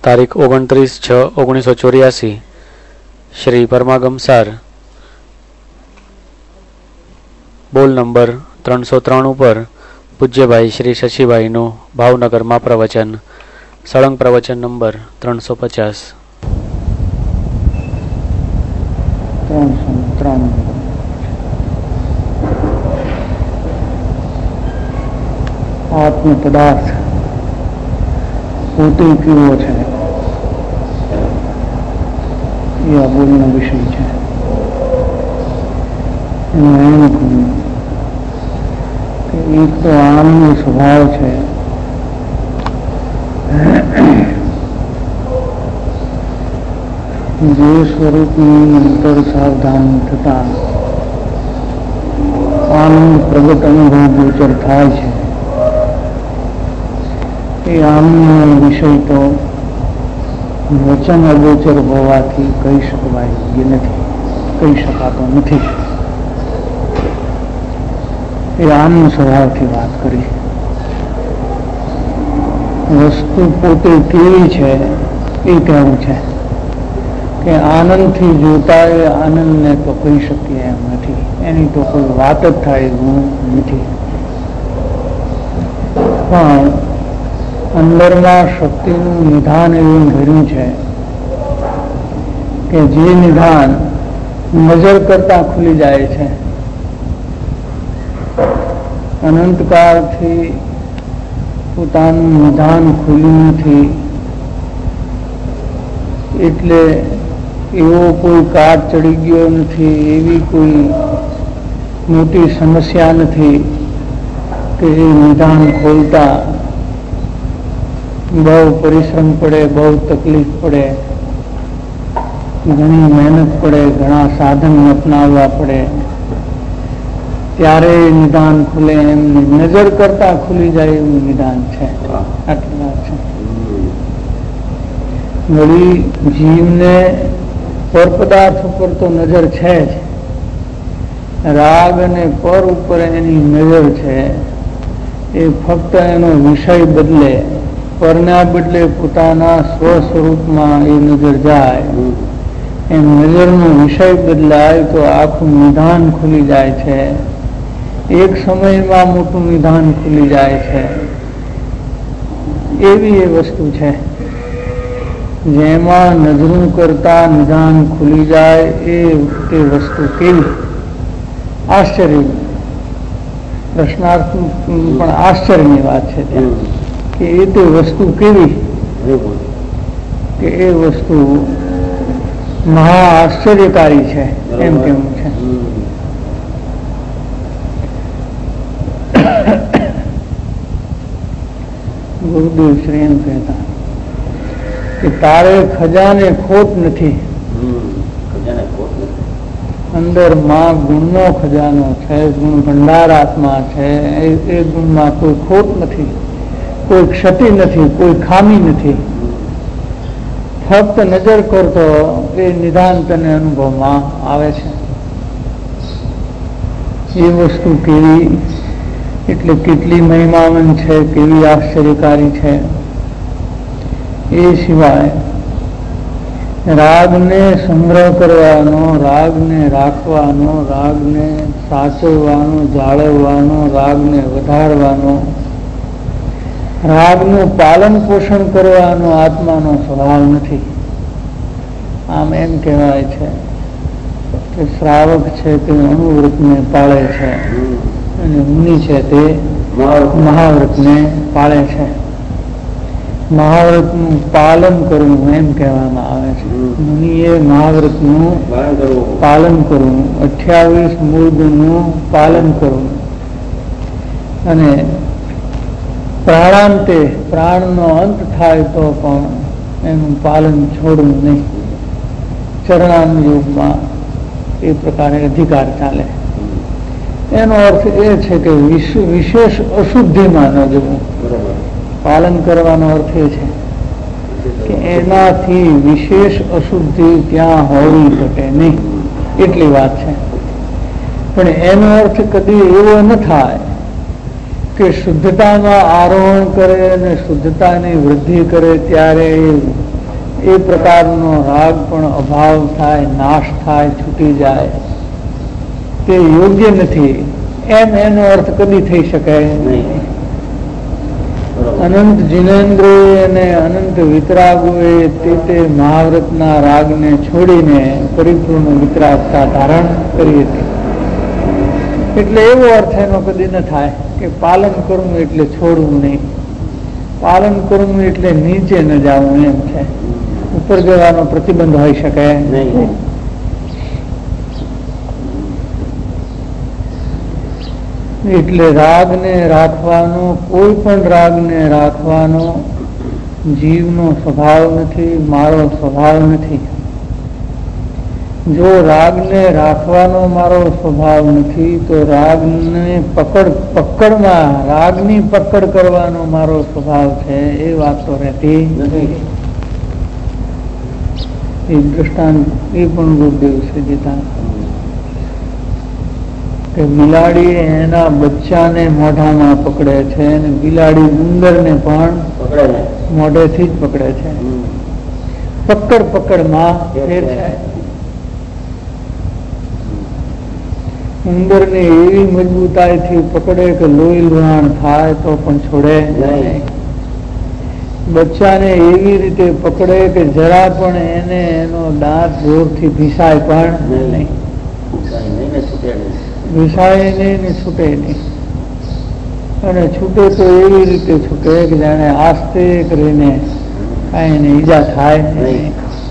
તારીખ 29/6/1984 શ્રી પરમાગમ સાર બોલ નંબર 303 ઉપર પૂજ્યભાઈ શ્રી શશીભાઈનું ભાવનગરમાં પ્રવચન, સળંગ પ્રવચન નંબર 350. આત્મ પદાર્થ પોતે કેવો છે એ આ બોલનો વિષય છે. એમાં એમ કહ્યું કે એક તો આનંદનો સ્વભાવ છે, જે સ્વરૂપની અંતર સાવધાન થતા આનંદ પ્રગટ અનુભવ ગોચર થાય છે. એ આનંદનો વિષય તો વચન અગોચર હોવાથી કહી શકાતો નથી. એ આનંદ સ્વભાવથી વાત કરી. વસ્તુ પોતે કેવી છે એ કહેવું છે કે આનંદથી જોતા એ આનંદને તો કહી શકીએ એમ નથી. એની તો કોઈ વાત જ થાય એવું નથી. પણ અંદરમાં શક્તિનું નિધાન એવું ધર્યું છે કે જે નિધાન નજર કરતા ખુલી જાય છે. અનંતકાળથી પોતાનું નિધાન ખુલ્યું નથી, એટલે એવો કોઈ કાટ ચડી ગયો નથી, એવી કોઈ મોટી સમસ્યા નથી કે એ નિધાન ખોલતા બહુ પરિશ્રમ પડે, બહુ તકલીફ પડે, ઘણી મહેનત પડે, ઘણા સાધન અપનાવવા પડે, ત્યારે નિદાન ખુલે. એમ નજર કરતા ખુલી જાય એવું નિદાન છે. આટલી વાત છે. વળી જીવને પર પદાર્થ ઉપર તો નજર છે જ, રાગ અને પર ઉપર એની નજર છે. એ ફક્ત એનો વિષય બદલે, પરના બદલે પોતાના સ્વ સ્વરૂપમાં એ નજર જાય, એમ નજરનો વિષય બદલાય તો આખું નિધાન ખુલી જાય છે. એક સમયમાં મોટું નિધાન ખુલી જાય છે. એવી એ વસ્તુ છે જેમાં નજરું કરતા નિધાન ખુલી જાય. એ તે વસ્તુ કેવી? આશ્ચર્ય, પ્રશ્નાર્થ પણ આશ્ચર્યની વાત છે ત્યાં કે એ તે વસ્તુ કેવી, કે એ વસ્તુ મહા આશ્ચર્યકારી છે એમ કેવું છે. ગુરુદેવ શ્રી એમ કહેતા કે તારે ખજાને ખોટ નથી. અંદર માં ગુણનો ખજાનો છે, ગુણ ભંડાર આત્મા છે. એ ગુણમાં કોઈ ખોટ નથી, કોઈ ક્ષતિ નથી, કોઈ ખામી નથી. ફક્ત નજર કરતો એ નિદાન તને અનુભવમાં આવે છે. એ વસ્તુ કેવી, એટલે કેટલી મહિમાવન છે, કેવી આશ્ચર્યકારી છે. એ સિવાય રાગને સંગ્રહ કરવાનો, રાગને રાખવાનો, રાગને સાચવવાનો, જાળવવાનો, રાગને વધારવાનો, રાગનું પાલન પોષણ કરવાનો આત્માનો સ્વભાવ નથી. આમ એમ કહેવાય છે કે શ્રાવક છે તે અણુવ્રતને પાળે છે અને મુનિ છે તે મહાવ્રતને પાળે છે. મહાવ્રતનું પાલન કરવું એમ કહેવામાં આવે છે. મુનિએ મહાવ્રતનું પાલન કરવું, 28 મૂળ ગુણનું પાલન કરવું અને પ્રાણાંતે, પ્રાણનો અંત થાય તો પણ એનું પાલન છોડવું નહીં. ચરણાનુયોગમાં એ પ્રકારે અધિકાર ચાલે. એનો અર્થ એ છે કે વિશેષ અશુદ્ધિમાં ન જવું. પાલન કરવાનો અર્થ એ છે કે એનાથી વિશેષ અશુદ્ધિ ત્યાં હોવી ઘટે નહીં, એટલી વાત છે. પણ એનો અર્થ કદી એવો ન થાય કે શુદ્ધતામાં આરોહણ કરે અને શુદ્ધતાની વૃદ્ધિ કરે ત્યારે એ પ્રકારનો રાગ પણ અભાવ થાય, નાશ થાય, છૂટી જાય, તે યોગ્ય નથી એમ એનો અર્થ કદી થઈ શકે નહીં. અનંત જીનેન્દ્રોએ અને અનંત વિતરાગોએ તે મહાવ્રતના રાગને છોડીને પરિપૂર્ણ વિતરાગતા ધારણ કરી હતી. એટલે એવો અર્થ એનો કદી ન થાય કે પાલન કરવું એટલે છોડવું નહીં, પાલન કરવું એટલે નીચે ન જવું એમ છે. ઉપર જવાનો પ્રતિબંધ હોઈ શકે નહીં. એટલે રાગને રાખવાનો, કોઈ પણ રાગને રાખવાનો જીવનો સ્વભાવ નથી, મારો સ્વભાવ નથી. જો રાગને રાખવાનો મારો સ્વભાવ નથી તો રાગને પકડમાં રાગની પકડ કરવાનો મારો સ્વભાવ છે, એ વાત તો રહેતી નથી. એક દ્રષ્ટાંત એ પણ ગુરુદેવ શ્રી દીધા કે બિલાડી એના બચ્ચાને મોઢામાં પકડે છે અને બિલાડી ઉંદરને પણ મોઢેથી જ પકડે છે. પકડમાં ફેર છે. ઉંદરને એવી મજબૂતાઈથી પકડે કે લોહી લુહાણ થાય તો પણ છોડે નહીં. બચ્ચાને એવી રીતે પકડે કે જરા પણ એને એનો દાંત જોરથી ભીસાય પણ નહીં, ભીસાય નહીં ને છૂટે નહીં. અને છૂટે તો એવી રીતે છૂટે કે જાણે આસ્તે કરીને કાંઈ એને ઈજા થાય નહીં.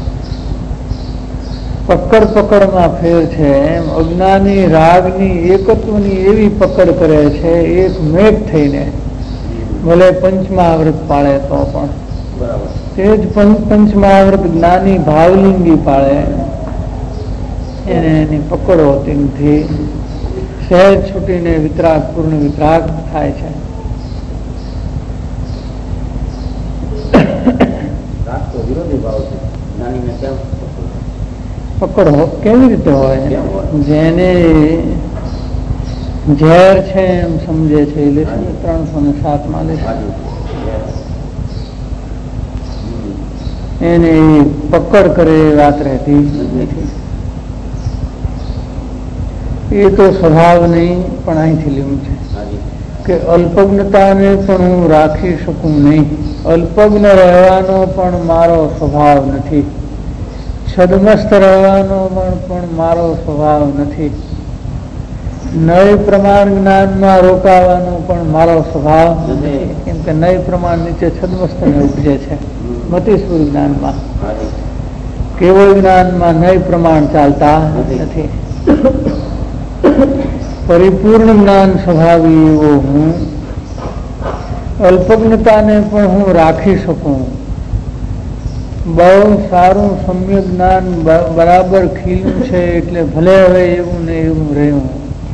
પકડમાં ફેર છે. એમ અજ્ઞાની રાગની એકત્વની એવી પકડ કરે છે, એક મેઘ થઈને, ભલે પંચમહાવ્રત પાળે તો પણ તે જ પંચમહાવ્રત જ્ઞાની ભાવલિંગી પાળે એને એની પકડ હોતી નથી. સહેજ છૂટીને વિતરાગ પૂર્ણ વિતરાગ થાય છે. પકડ કેવી રીતે હોય? જેને ઝેર છે એમ સમજે છે, 307 એને પકડ કરે એ વાત રહેતી નથી. એ તો સ્વભાવ નહીં, પણ અહીંથી લેવું છે કે અલ્પજ્ઞતાને પણ હું રાખી શકું નહીં. અલ્પજ્ઞ રહેવાનો પણ મારો સ્વભાવ નથી, છદમસ્ત રહેવાનો પણ મારો સ્વભાવ નથી, નય પ્રમાણ જ્ઞાનમાં રોકાવાનો પણ મારો સ્વભાવ નથી. કેમ કે નય પ્રમાણ નીચે છદમસ્તને ઉપજે છે. મતિસ્વર જ્ઞાનમાં, કેવળ જ્ઞાનમાં નય પ્રમાણ ચાલતા નથી. પરિપૂર્ણ જ્ઞાન સ્વભાવી એવો હું અલ્પજ્ઞતાને પણ હું રાખી શકું. બહુ સારું સમ્યક જ્ઞાન બરાબર ખીલ્યું છે એટલે ભલે હવે એવું ને એવું રહ્યું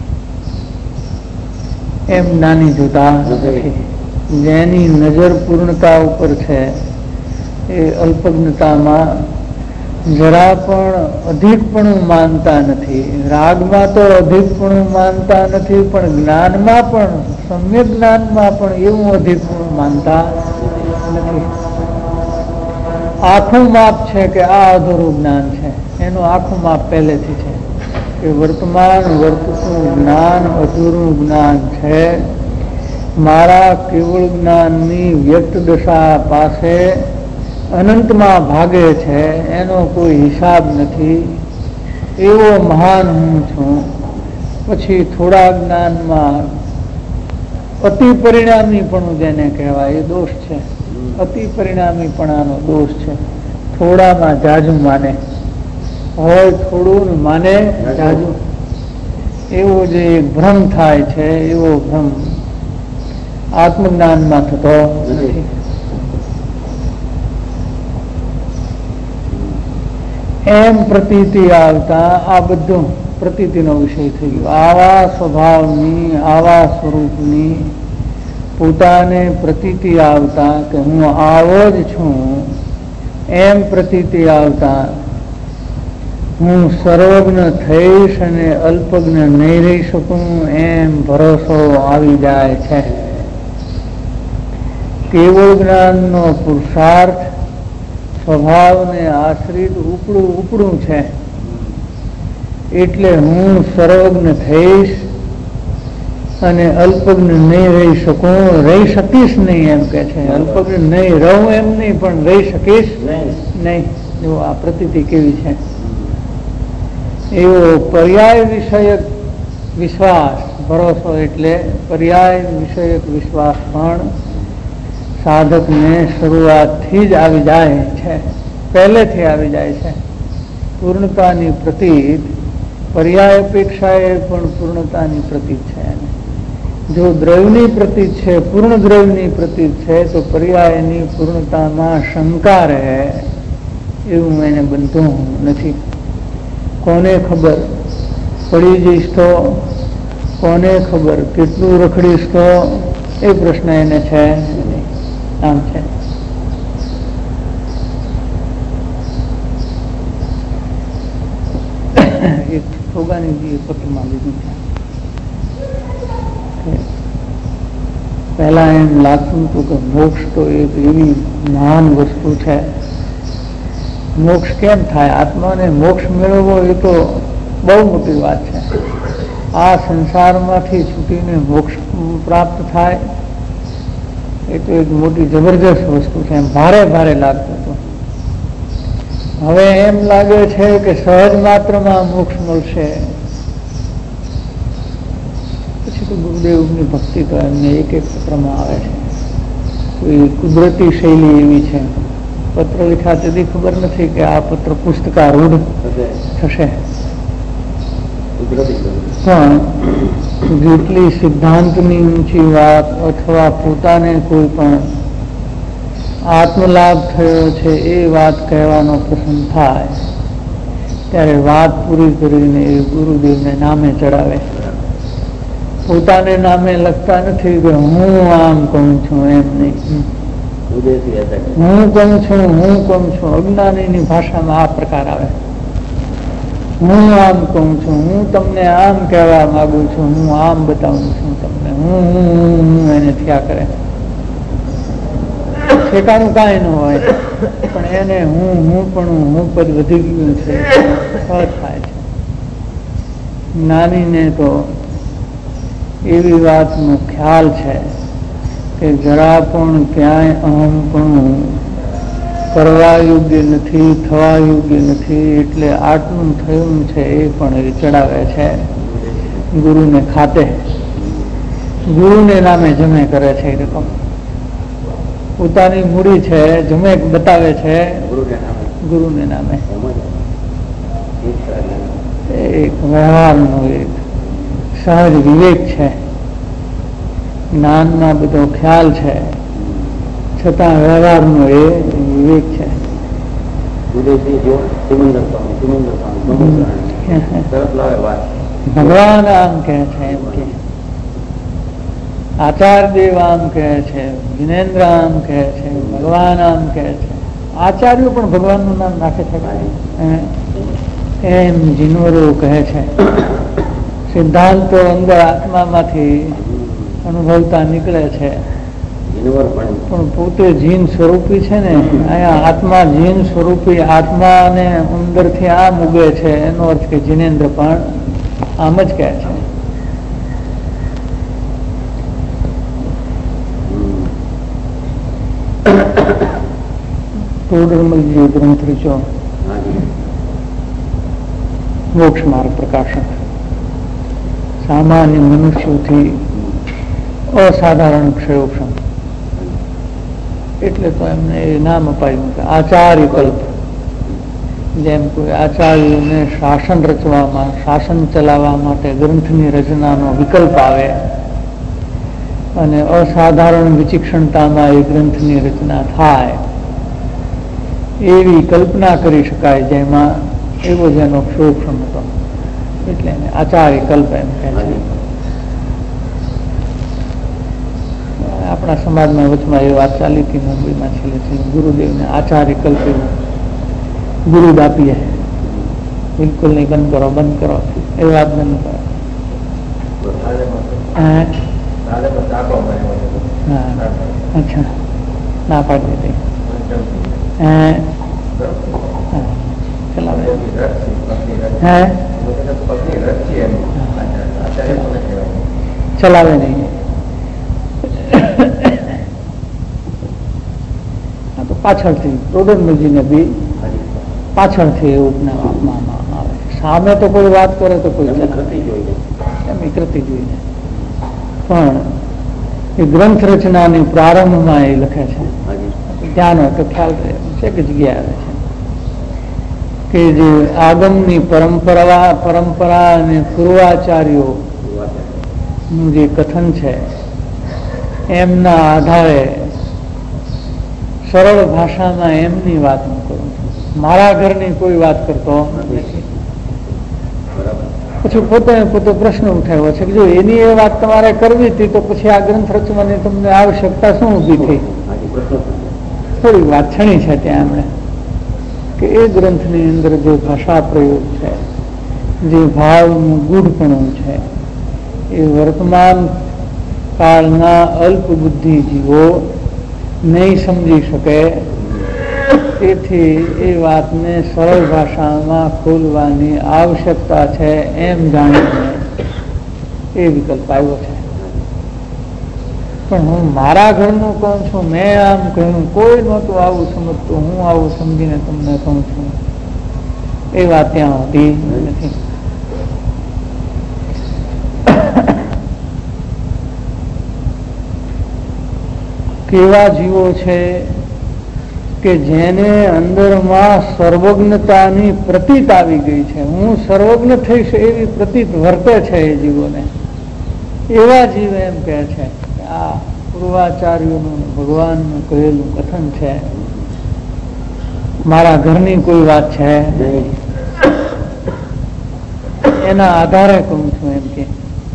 એમ જ્ઞાની જોતા નથી. જેની નજર પૂર્ણતા ઉપર છે એ અલ્પજ્ઞતામાં જરા પણ અધિકપણું માનતા નથી. રાગમાં તો અધિકપણું માનતા નથી, પણ જ્ઞાનમાં પણ, સમ્યક જ્ઞાનમાં પણ એવું અધિકપણું માનતા નથી. આખું માપ છે કે આ અધૂરું જ્ઞાન છે, એનું આખું માપ પહેલેથી છે કે વર્તમાન વર્તતું જ્ઞાન અધૂરું જ્ઞાન છે. મારા કેવળ જ્ઞાનની વ્યક્ત દશા પાસે અનંતમાં ભાગે છે, એનો કોઈ હિસાબ નથી. એવો મહાન હું છું. પછી થોડા જ્ઞાનમાં અતિ પરિણામી પણ જેને કહેવાય એ દોષ છે. અતિ પરિણામી પણ આનો દોષ છે. થોડામાં જાજુ માને, હોય થોડું માને જાજુ, એવો જે ભ્રમ થાય છે એવો ભ્રમ આત્મજ્ઞાનમાં થતો નથી. એમ પ્રતીતિ આવતા આ બધું પ્રતીતિનો વિષય થઈ ગયો. આવા સ્વભાવની, આવા સ્વરૂપની પોતાને પ્રતીતિ આવતા કે હું આવો જ છું એમ પ્રતીતિ આવતા હું સર્વજ્ઞ થઈશ અને અલ્પજ્ઞ નહીં રહી શકું એમ ભરોસો આવી જાય છે. કેવળ જ્ઞાનનો પુરુષાર્થ સ્વભાવને આશ્રિત ઉપડું છે. એટલે હું સર્વજ્ઞ થઈશ અને અલ્પજ્ઞ નહીં રહી શકું, રહી શકીશ નહીં એમ કે છે. અલ્પજ્ઞ નહીં રહું એમ નહીં, પણ રહી શકીશ નહીં. જો આ પ્રતીતિ કેવી છે. એવો પર્યાય વિષયક વિશ્વાસ, ભરોસો એટલે પર્યાય વિષયક વિશ્વાસ પણ સાધકને શરૂઆતથી જ આવી જાય છે, પહેલેથી આવી જાય છે. પૂર્ણતાની પ્રતીત પર્યાય અપેક્ષાએ પણ પૂર્ણતાની પ્રતીત છે. જો દ્રવ્યની પ્રતીત છે, પૂર્ણ દ્રવ્યની પ્રતીત છે, તો પર્યાયની પૂર્ણતામાં શંકા રહે એવું એને બનતું નથી. કોને ખબર પડી જઈશ તો, કોને ખબર કેટલું રખડીશ તો, એ પ્રશ્ન એને છે. આમ છે. એક છોગાનીજીએ પત્રમાં લીધું છે. પહેલા એમ લાગતું હતું કે મોક્ષ તો એક એવી મહાન વસ્તુ છે. મોક્ષ કેમ થાય? આત્માને મોક્ષ મેળવવો એ તો બહુ મોટી વાત છે. આ સંસારમાંથી છૂટીને મોક્ષ પ્રાપ્ત થાય એ તો એક મોટી જબરજસ્ત વસ્તુ છે. એમ ભારે ભારે લાગતું હતું. હવે એમ લાગે છે કે સહજ માત્રમાં મોક્ષ મળશે. પછી તો ગુરુદેવની ભક્તિ તો એમને એક એક પત્રમાં આવે છે. કોઈ કુદરતી શૈલી એવી છે. પત્ર લખ્યા તેથી ખબર નથી કે આ પત્ર પુસ્તકારૂઢ થશે, પણ જેટલી સિદ્ધાંતની ઊંચી વાત અથવા પોતાને કોઈ પણ આત્મલાભ થયો છે એ વાત કહેવાનો પ્રસંગ થાય ત્યારે વાત પૂરી કરીને એ ગુરુદેવને નામે ચડાવે. પોતાને નામે લખતા નથી કે હું આમ કહું છું, એમ નહીં. હું કહું છું. અજ્ઞાનીની ભાષામાં આ પ્રકાર આવે. હું આમ કહું છું, હું તમને આમ કહેવા માંગુ છું, હું આમ બતાવું છું તમને, હું એને થયા કરે. ઠેકાણું કાંઈ ન હોય, પણ એને હું પદ વધી ગયું છે, ફળ થાય છે. જ્ઞાનીને તો એવી વાતનો ખ્યાલ છે કે જરા પણ ક્યાંય અહમ પણ કરવા યોગ્ય નથી, થવા યોગ્ય નથી. એટલે આટલું થયું છે એ પણ એ ચડાવે છે ગુરુને ખાતે. ગુરુને નામે જમે કરે છે. એ રકમ પોતાની મૂડી છે, જમે બતાવે છે ગુરુને નામે. એક વ્યવહારનો એક સહજ વિવેક છે. જ્ઞાનમાં બધો ખ્યાલ છે, છતાં વ્યવહારનો એ વિવેક છે. ભગવાન આમ કહે છે, એમ કે આચાર્યદેવ આમ કહે છે, વિનેન્દ્ર આમ કહે છે, ભગવાન આમ કહે છે. આચાર્યો પણ ભગવાનનું નામ નાખે છે એમ જીનવરો કહે છે. સિદ્ધાંતો અંદર આત્મામાંથી અનુભવતા નીકળે છે, પણ પોતે જીન સ્વરૂપી છે ને. અહીંયા આત્મા જીન સ્વરૂપી આત્માને અંદરથી આમ ઉગે છે, એનો અર્થ કે જીનેન્દ્ર પણ આમ જ કહે છે. ટોડરમલજી ગ્રંથ રચ્યો મોક્ષ માર્ગ પ્રકાશક. સામાન્ય મનુષ્યોથી અસાધારણ ક્ષયોક્ષમ, એટલે તો એમને એ નામ અપાયું કે આચાર્ય કલ્પ. જેમ કોઈ આચાર્યોને શાસન રચવામાં, શાસન ચલાવવા માટે ગ્રંથની રચનાનો વિકલ્પ આવે અને અસાધારણ વિચિક્ષણતામાં એ ગ્રંથની રચના થાય, એવી કલ્પના કરી શકાય જેમાં એવો જેનો ક્ષયોક્ષમ હતો. એટલે એને આચાર્ય કલ્પ એમ કહે છે. આપણા સમાજમાં વચમાં એ વાત ચાલી હતી મુંબઈમાં છેલ્લે ગુરુદેવને આચાર્ય કલ્પ ગુરુ આપીએ. બિલકુલ નહીં, બંધ કરો એ વાત બંધ કરો. અચ્છા, ના પાડી દીધી. હે ચલાવે નહીં. આ તો પાછળથી ટોડરમલજીને બી પાછળથી એવું જ્ઞાન આપવામાં આવે. સામે તો કોઈ વાત કરે તો કોઈ એમ કૃતિ જોઈને, પણ એ ગ્રંથ રચનાની પ્રારંભમાં એ લખે છે. ધ્યાન હોય તો ખ્યાલ રહે છે કે જગ્યા આવે છે કે જે આગમની પરંપરા અને પૂર્વાચાર્યો નું જે કથન છે એમના આધારે સરળ ભાષામાં એમની વાત હું કરું છું. મારા ઘરની કોઈ વાત કરતો નથી. પછી પોતે પ્રશ્ન ઉઠાવ્યો છે કે જો એની એ વાત તમારે કરવી હતી તો પછી આ ગ્રંથ રચવાની તમને આવશ્યકતા શું ઊભી થઈ? થોડી વાત છણી છે ત્યાં એમણે કે એ ગ્રંથની અંદર જે ભાષા પ્રયોગ છે, જે ભાવનું ગૂઢપણું છે, એ વર્તમાન કાળના અલ્પ બુદ્ધિજીવો નહીં સમજી શકે. તેથી એ વાતને સરળ ભાષામાં ખોલવાની આવશ્યકતા છે એમ જાણીને એ વિકલ્પ આવ્યો છે. પણ હું મારા ઘરનું કહું છું, મેં આમ કહ્યું, કોઈ નહોતું આવું સમજતું, હું આવું સમજીને તમને કહું છું, એ વાત ત્યાં હોતી નથી. કેવા જીવો છે કે જેને અંદરમાં સર્વજ્ઞતાની પ્રતીત આવી ગઈ છે, હું સર્વજ્ઞ થઈશ એવી પ્રતીત વર્તે છે એ જીવોને. એવા જીવ એમ કહે છે કે આ પૂર્વાચાર્યોનું ભગવાનનું કહેલું કથન છે, મારા ઘરની કોઈ વાત છે એના આધારે કહું છું એમ કે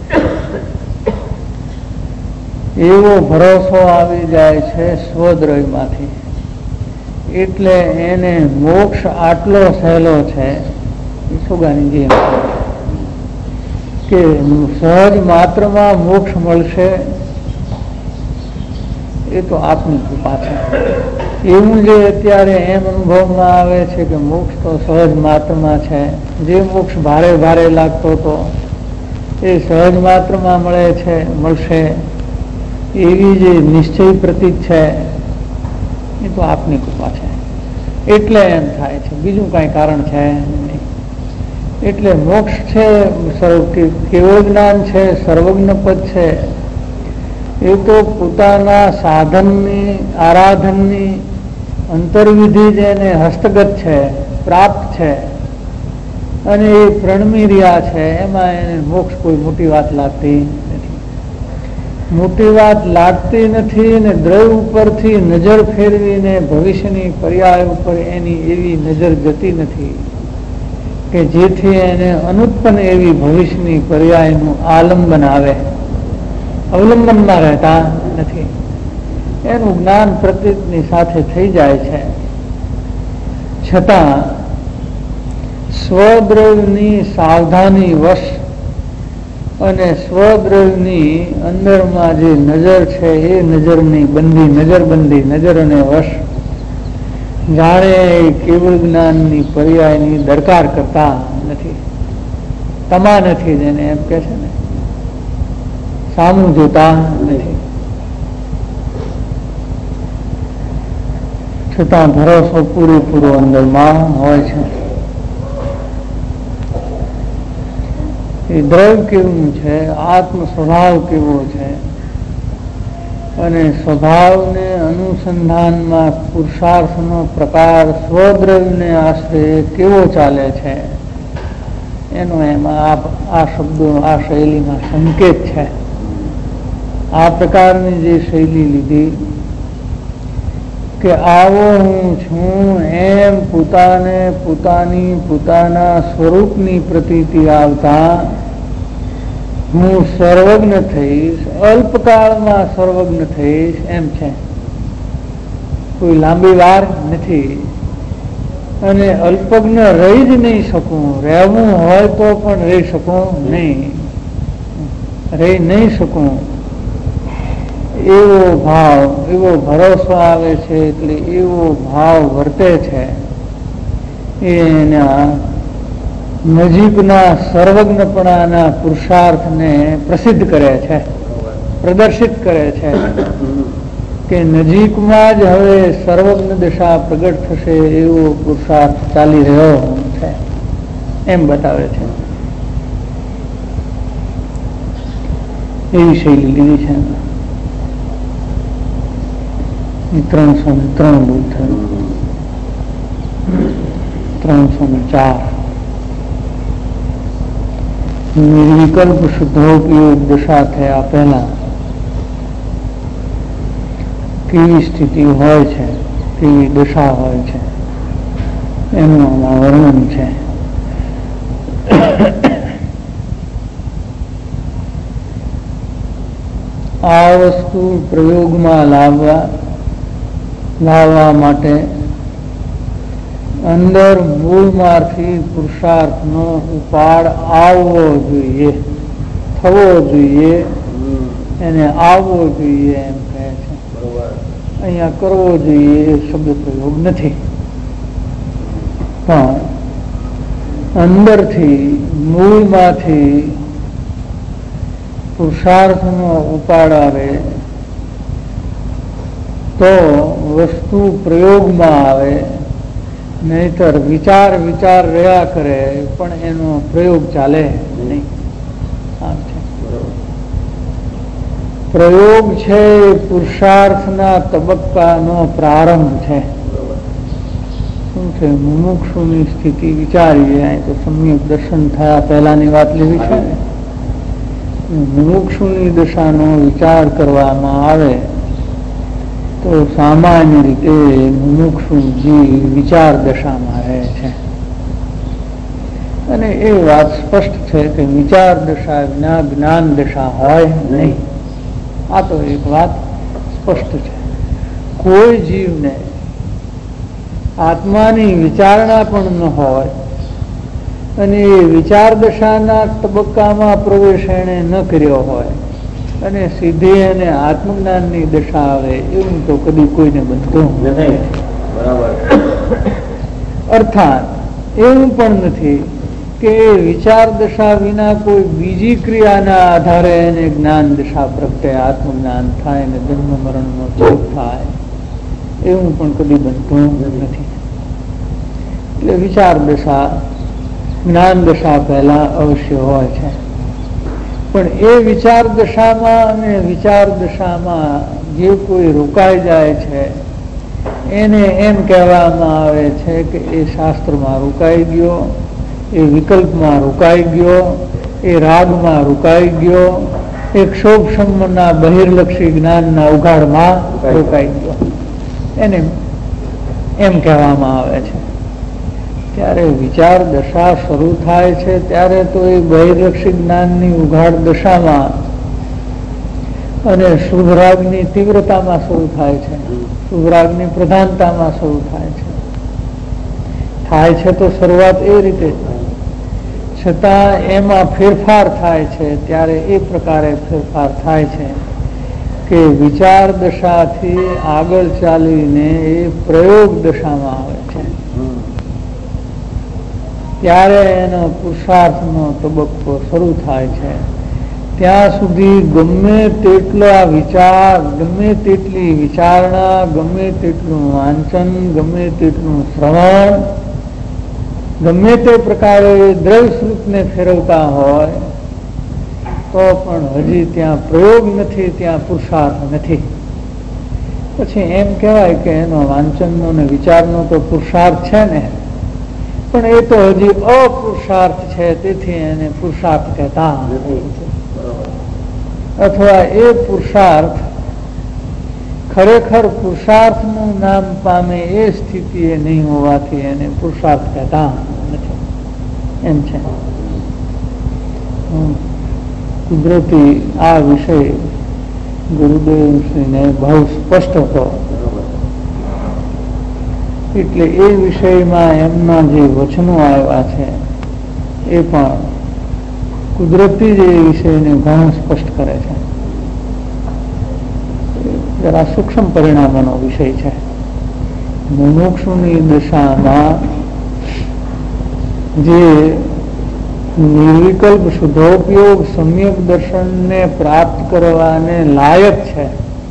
એવો ભરોસો આવી જાય છે સ્વદ્રવ્યમાંથી. એટલે એને મોક્ષ આટલો સહેલો છે ઈસોગાની જેમ કે સહજ માત્રમાં મોક્ષ મળશે એ તો આપની કૃપા છે. એવું જે અત્યારે એમ અનુભવમાં આવે છે કે મોક્ષ તો સહજ માત્રમાં છે. જે મોક્ષ ભારે ભારે લાગતો હતો એ સહજ માત્રમાં મળશે એવી જે નિશ્ચય પ્રતીત છે એ તો આપની કૃપા છે. એટલે એમ થાય છે, બીજું કઈ કારણ છે નહીં. એટલે મોક્ષ છે, કેવો જ્ઞાન છે, સર્વજ્ઞ પદ છે, એ તો પોતાના સાધનની આરાધનની અંતર્વિધિ જેને હસ્તગત છે, પ્રાપ્ત છે, અને એ પ્રણમી રહ્યા છે, એમાં એને મોક્ષ કોઈ મોટી વાત લાગતી નથી. મોટી વાત લાગતી નથી ને દ્રવ્ય ઉપરથી નજર ફેરવીને ભવિષ્યની પર્યાય ઉપર એની એવી નજર જતી નથી કે જેથી એને અનુત્પન્ન એવી ભવિષ્યની પર્યાયનું આલંબન આવે. અવલંબનમાં રહેતા નથી. એનું જ્ઞાન પ્રતીતની સાથે થઈ જાય છે. છતાં સ્વદ્રવ્યની સાવધાની વશ અને સ્વદ્રવ્યની અંદરમાં જે નજર છે એ નજરની નજર અને વશ જાણે કેવળ જ્ઞાનની પર્યાયની દરકાર કરતા નથી. તમા નથી જેને એમ કે છે ને, સામું જોતા નથી. છતાં ભરોસો પૂરેપૂરો અંદરમાં હોય છે. એ દ્રવ્ય કેવું છે, આત્મ સ્વભાવ કેવો છે, અને સ્વભાવને અનુસંધાનમાં પુરુષાર્થનો પ્રકાર સ્વદ્રવ્યને આશ્રય કેવો ચાલે છે એનો એમાં આ શબ્દો આ શૈલીમાં સંકેત છે. આ પ્રકારની જે શૈલી લીધી કે આવો હું છું એમ પોતાના સ્વરૂપની પ્રતીતિ આવતા હું સર્વજ્ઞ થઈશ, અલ્પકાળમાં સર્વજ્ઞ થઈશ એમ છે. કોઈ લાંબી વાર નથી. અને અલ્પજ્ઞ રહી જ નહીં શકું, રહેવું હોય તો પણ રહી શકું નહીં, રહી નહીં શકું એવો ભાવ, એવો ભરોસો આવે છે. એટલે એવો ભાવ વર્તે છે એના નજીકના સર્વજ્ઞપણાના પુરુષાર્થને પ્રસિદ્ધ કરે છે, પ્રદર્શિત કરે છે કે નજીકમાં જ હવે સર્વજ્ઞ દશા પ્રગટ થશે એવો પુરુષાર્થ ચાલી રહ્યો છે એમ બતાવે છે. એવી શૈલી લીધી છે. 303 બુદ્ધ, 304 નિર્વિકલ્પ શુદ્ધોપયોગ દશા થયા પહેલા કેવી સ્થિતિ હોય છે, કેવી દશા હોય છે એનું આમાં વર્ણન છે. આ વસ્તુ પ્રયોગમાં લાવવા માટે અંદર મૂળમાંથી પુરુષાર્થનો ઉપાડ આવવો જોઈએ, થવો જોઈએ, એને આવવો જોઈએ એમ કહે છે. અહીંયા કરવો જોઈએ એ શબ્દ પ્રયોગ નથી, પણ અંદરથી મૂળમાંથી પુરુષાર્થનો ઉપાડ આવે તો વસ્તુ પ્રયોગમાં આવે, નહીતર વિચાર રહ્યા કરે પણ એનો પ્રયોગ ચાલે નહીં. આમ છે. પ્રયોગ છે પુરુષાર્થના તબક્કાનો પ્રારંભ છે. શું છે? મુમુક્ષુની સ્થિતિ વિચારીએ. અહીં તો સમ્યક દર્શન થયા પહેલાની વાત લેવી છે. મુમુક્ષુની દશાનો વિચાર કરવામાં આવે તો સામાન્ય રીતે મુમુક્ષુજી વિચાર દશામાં રહે છે. અને એ વાત સ્પષ્ટ છે કે વિચાર દશા વિના જ્ઞાન દશા હોય નહીં. આ તો એક વાત સ્પષ્ટ છે. કોઈ જીવને આત્માની વિચારણા પણ ન હોય અને એ વિચાર દશાના તબક્કામાં પ્રવેશ એણે ન કર્યો હોય અને સીધી એને આત્મજ્ઞાનની દશા આવે એવું તો કદી કોઈને બનતું નથી. અર્થાત એવું પણ નથી કે વિચાર દશા વિના કોઈ બીજી ક્રિયાના આધારે એને જ્ઞાન દશા પ્રગટે, આત્મજ્ઞાન થાય ને જન્મ મરણનો છેદ થાય, એવું પણ કદી બનતું નથી. એટલે વિચાર દશા જ્ઞાન દશા પહેલા અવશ્ય હોય છે. પણ એ વિચાર દશામાં અને વિચાર દશામાં જે કોઈ રોકાઈ જાય છે એને એમ કહેવામાં આવે છે કે એ શાસ્ત્રમાં રોકાઈ ગયો, એ વિકલ્પમાં રોકાઈ ગયો, એ રાગમાં રોકાઈ ગયો, એ ક્ષોભસમના બહિર્લક્ષી જ્ઞાનના ઉઘાડમાં રોકાઈ ગયો, એને એમ કહેવામાં આવે છે. ત્યારે વિચાર દશા શરૂ થાય છે ત્યારે તો એ બહિર્લક્ષી જ્ઞાનની ઉઘાડ દશામાં અને શુભ રાગની તીવ્રતામાં શરૂ થાય છે, શુભ રાગની પ્રધાનતામાં શરૂ થાય છે તો શરૂઆત એ રીતે છતાં એમાં ફેરફાર થાય છે. ત્યારે એ પ્રકારે ફેરફાર થાય છે કે વિચાર દશાથી આગળ ચાલીને એ પ્રયોગ દશામાં આવે છે. ત્યારે એનો પુરુષાર્થનો તબક્કો શરૂ થાય છે. ત્યાં સુધી ગમે તેટલા વિચાર, ગમે તેટલી વિચારણા, ગમે તેટલું વાંચન, ગમે તેટલું શ્રવણ, ગમે તે પ્રકારે દ્રવ્ય સ્વરૂપને ફેરવતા હોય તો પણ હજી ત્યાં પ્રયોગ નથી, ત્યાં પુરુષાર્થ નથી. પછી એમ કહેવાય કે એનો વાંચનનો ને વિચારનો તો પુરુષાર્થ છે ને, પણ એ તો હજી અપુરુષાર્થ છે, તેથી એને પુરુષાર્થ કહેતા નથી. અથવા એ પુરુષાર્થ ખરેખર પુરુષાર્થનું નામ પામે એ સ્થિતિ એ નહીં હોવાથી એને પુરુષાર્થ કહેતા નથી. એમ છે. કુદરતી આ વિષય ગુરુદેવશ્રીને બહુ સ્પષ્ટ હતો, એટલે એ વિષયમાં એમના જે વચનો આવ્યા છે એ પણ કુદરતી જ એ વિષયને ઘણું સ્પષ્ટ કરે છે. જરા સૂક્ષ્મ પરિણામોનો વિષય છે. મુમુક્ષુની દશામાં જે નિર્વિકલ્પ શુદ્ધોપયોગ સમ્યક દર્શનને પ્રાપ્ત કરવાને લાયક છે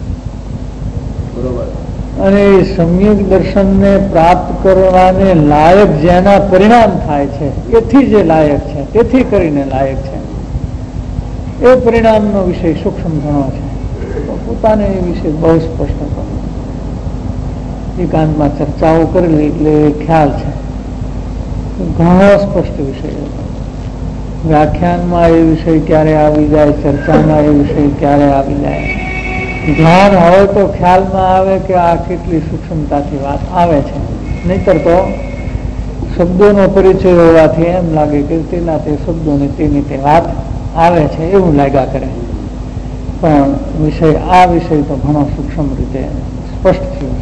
અને એ સમ્યક દર્શનને પ્રાપ્ત કરવાને લાયક જેના પરિણામ થાય છે એથી જે લાયક છે તેથી કરીને લાયક છે એ પરિણામનો વિષય સૂક્ષ્મ ઘણો છે તો પોતાને એ વિશે બહુ સ્પષ્ટ કરો એકાંતમાં ચર્ચાઓ કરેલી એટલે ખ્યાલ છે ઘણો સ્પષ્ટ વિષય હતો વ્યાખ્યાનમાં એ વિષય ક્યારે આવી જાય ચર્ચામાં એ વિષય ક્યારે આવી જાય ધ્યાન હોય તો ખ્યાલમાં આવે કે આ કેટલી સૂક્ષ્મતાથી વાત આવે છે નહીતર તો શબ્દોનો પરિચય હોવાથી એમ લાગે કે તેના તે શબ્દોની તેની તે વાત આવે છે એવું લાગ્યા કરે પણ આ વિષય તો ઘણો સૂક્ષ્મ રીતે સ્પષ્ટ થયો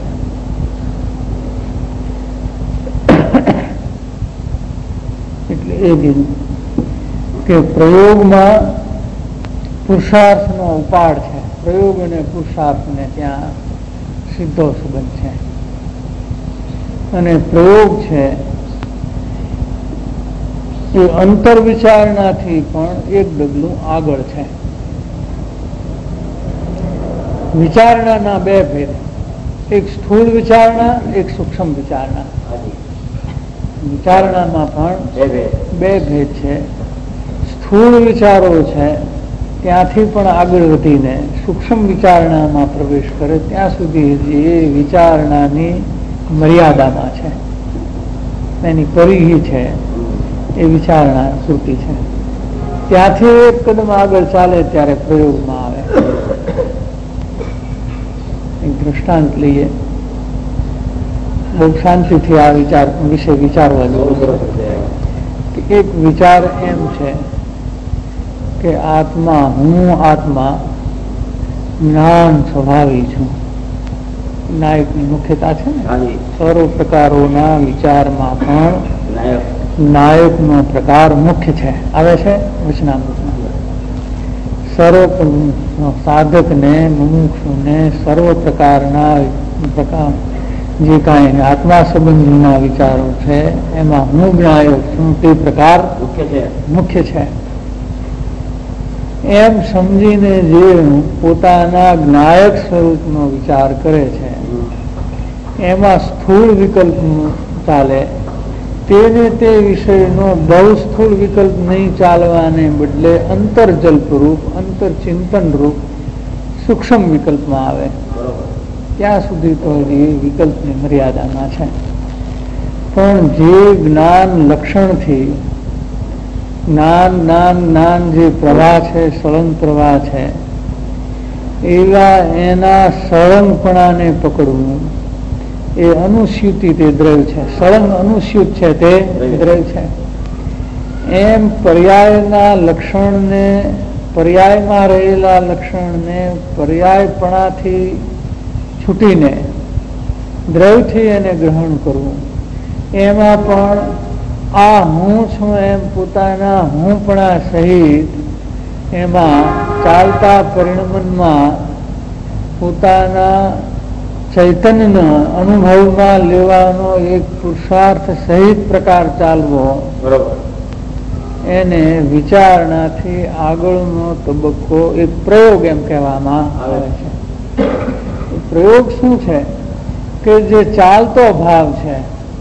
છે એટલે એ દીધું કે પ્રયોગમાં પુરુષાર્થનો ઉપાડ છે પ્રયોગ અને પુરુષાર્થને ત્યાં સીધો સંબંધ છે અને પ્રયોગ છે એ અંતર વિચારણાથી પણ એક ડગલું આગળ છે વિચારણાના બે ભેદ એક સ્થૂળ વિચારણા એક સૂક્ષ્મ વિચારણા વિચારણામાં પણ બે ભેદ છે સ્થૂળ વિચારો છે ત્યાંથી પણ આગળ વધીને સૂક્ષ્મ વિચારણામાં પ્રવેશ કરે ત્યાં સુધી એ વિચારણાની મર્યાદામાં છે એની પરિધિ છે એ વિચારણા પૂરતી છે ત્યાંથી એક કદમ આગળ ચાલે ત્યારે પ્રયોગમાં આવે એક દ્રષ્ટાંત લઈએ બહુ શાંતિથી આ વિચાર વિશે વિચારવા જરૂર એક વિચાર એમ છે કે આત્મા હું આત્મા જ્ઞાન સ્વભાવી છું નાયકની મુખ્યતા છે ને સર્વ પ્રકારોના વિચારમાં પણ નાયકનો પ્રકાર મુખ્ય છે આવે છે વચનામૃતમાં સર્વ સાધકને મુમુક્ષુને સર્વ પ્રકારના જે કાંઈ આત્મા સંબંધીના વિચારો છે એમાં હું નાયક છું તે પ્રકાર મુખ્ય છે એમ સમજીને જે પોતાના જ્ઞાયક સ્વરૂપનો વિચાર કરે છે એમાં સ્થૂળ વિકલ્પ ચાલે તેને તે વિષયનો બહુ સ્થૂળ વિકલ્પ નહીં ચાલવાને બદલે અંતર્જલ્પ રૂપ અંતરચિંતન રૂપ સૂક્ષ્મ વિકલ્પમાં આવે ત્યાં સુધી તો એ વિકલ્પની મર્યાદામાં છે પણ જે જ્ઞાન લક્ષણથી જ્ઞાન જે પ્રવાહ છે સળંગ પ્રવાહ છે એવા એના સળંગપણાને પકડવું એ અનુસ્યુતિ તે દ્રવ્ય છે સળંગ અનુસ્યુત છે તે દ્રવ્ય છે એમ પર્યાયના લક્ષણને પર્યાયમાં રહેલા લક્ષણને પર્યાયપણાથી છૂટીને દ્રવ્યથી એને ગ્રહણ કરવું એમાં પણ આ હું છું એમ પોતાના હુંપણા સહિત એમાં ચાલતા પરિણમનમાં પોતાના ચૈતન્યના અનુભવમાં લેવાનો એક પુરુષાર્થ સહિત પ્રકાર ચાલવો એને વિચારણાથી આગળનો તબક્કો એક પ્રયોગ એમ કહેવામાં આવે છે પ્રયોગ શું છે કે જે ચાલતો ભાવ છે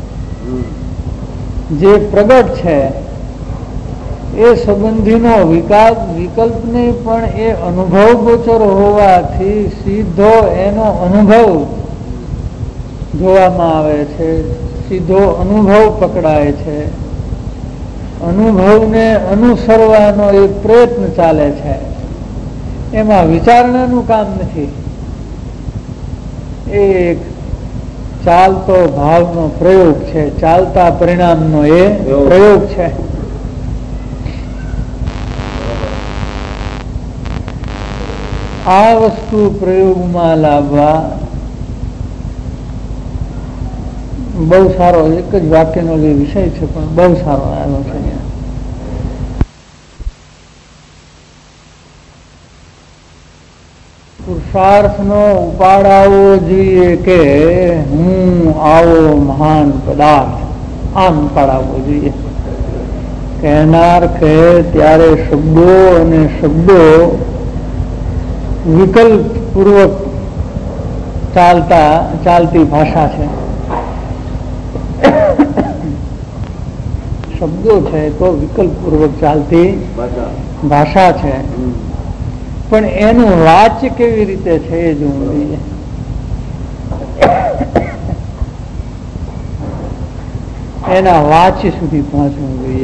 જે પ્રગટ છે એ સંબંધીનો વિકલ્પને પણ એ અનુભવ ગોચર હોવાથી સીધો એનો અનુભવ જોવામાં આવે છે સીધો અનુભવ પકડાય છે અનુભવને અનુસરવાનો એક પ્રયત્ન ચાલે છે એમાં વિચારણાનું કામ નથી એક ચાલતો ભાવનો પ્રયોગ છે ચાલતા પરિણામનો એ પ્રયોગ છે આ વસ્તુ પ્રયોગમાં લાવવા બહુ સારો એક જ વાક્યનો જે વિષય છે પણ બહુ સારો આવ્યો છે પુરુષાર્થનો ઉપાડાવવો જોઈએ કે હું આવો મહાન પદાર્થ આમ ઉપાડાવવો જોઈએ કહેનાર કહે ત્યારે શબ્દો અને શબ્દો વિકલ્પ પૂર્વક ચાલતી ભાષા છે. શબ્દો છે તો વિકલ્પ પૂર્વક ચાલતી ભાષા છે, પણ એનું વાચ્ય કેવી રીતે છે એ જોવું જોઈએ. એના વાચ્ય સુધી પહોંચવું જોઈએ.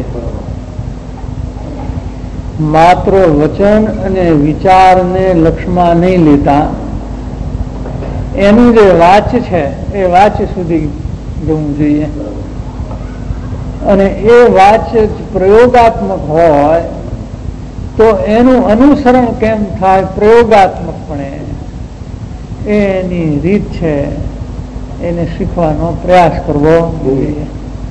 માત્ર વચન અને વિચારને લક્ષમાં નહીં લેતા એનું જે વાચ્ય છે એ વાચ્ય સુધી જવું જોઈએ. અને એ વાચ્ય પ્રયોગાત્મક હોય તો એનું અનુસરણ કેમ થાય પ્રયોગાત્મકપણે એની રીત છે એને શીખવાનો પ્રયાસ કરવો જોઈએ.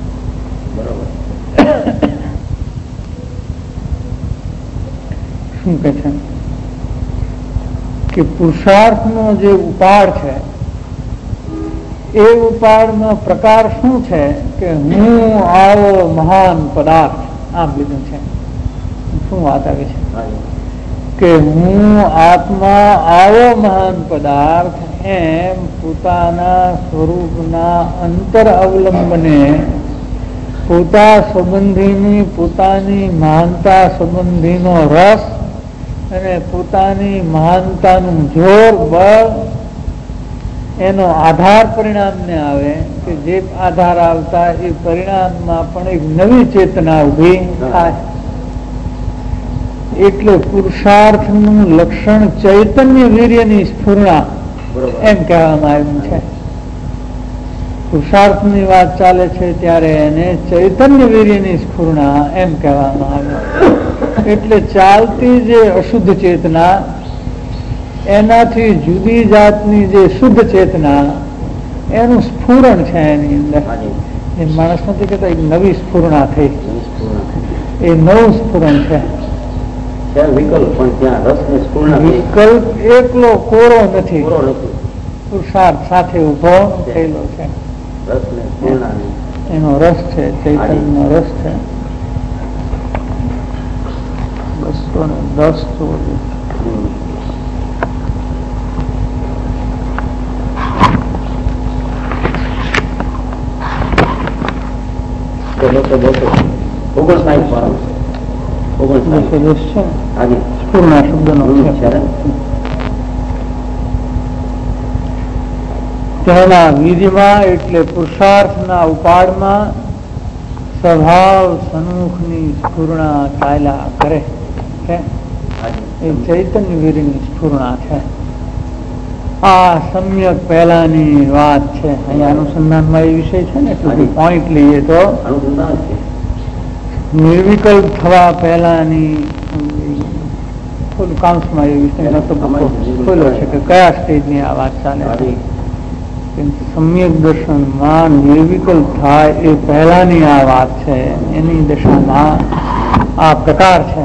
શું કે છે કે પુરુષાર્થનો જે ઉપાડ છે એ ઉપાડનો પ્રકાર શું છે કે હું આવો મહાન પદાર્થ આમ લીધું છે. શું વાત આવે છે કે હું આત્મા આવો મહાન પદાર્થ એમ પોતાના સ્વરૂપના અંતર અવલંબને પોતા સંબંધીની પોતાની મહાનતા સંબંધીનો રસ અને પોતાની મહાનતાનું જોર બળ એનો આધાર પરિણામને આવે કે જે આધાર આવતા એ પરિણામમાં પણ એક નવી ચેતના ઉભી થાય. એટલે પુરુષાર્થનું લક્ષણ ચૈતન્ય વીર્યની સ્ફુરણા એમ કહેવામાં આવ્યું છે. પુરુષાર્થની વાત ચાલે છે ત્યારે એને ચૈતન્ય વીર્યની સ્ફુરણા એમ કહેવામાં આવે. એટલે ચાલતી જે અશુદ્ધ ચેતના એનાથી જુદી જાતની જે શુદ્ધ ચેતના એનું સ્ફુરણ છે એની અંદર. એ માણસ નથી કહેતા એક નવી સ્ફુરણા થઈ, એ નવું સ્ફુરણ છે. વિકલ્પ એકલો કોરો નથી, પુરુષાર્થ સાથે ઉભો થયેલો છે. એનો રસ છે, ચૈતન્યનો રસ છે. 210 પૂર્ણ શબ્દનો તેના વિધિમાં એટલે પુરુષાર્થના ઉપાડમાં સ્વભાવ સન્મુખની સ્ફુરણા ચાલ્યા કરે છે. એ ચૈતન્ય વીરની સ્ફુરણા છે. આ સમ્યક પહેલાની વાત છે. અહીંયા અનુસંધાનમાં એ વિષય છે ને એટલે પોઈન્ટ લઈએ તો નિર્વિકલ્પ થવા પહેલાની થોડું કાઉન્સમાં એ વિષય ખોલ્યો છે કે કયા સ્ટેજની આ વાત ચાલે છે. સમ્યક દર્શનમાં નિર્વિકલ્પ થાય એ પહેલાની આ વાત છે. એની દશામાં આ પ્રકાર છે.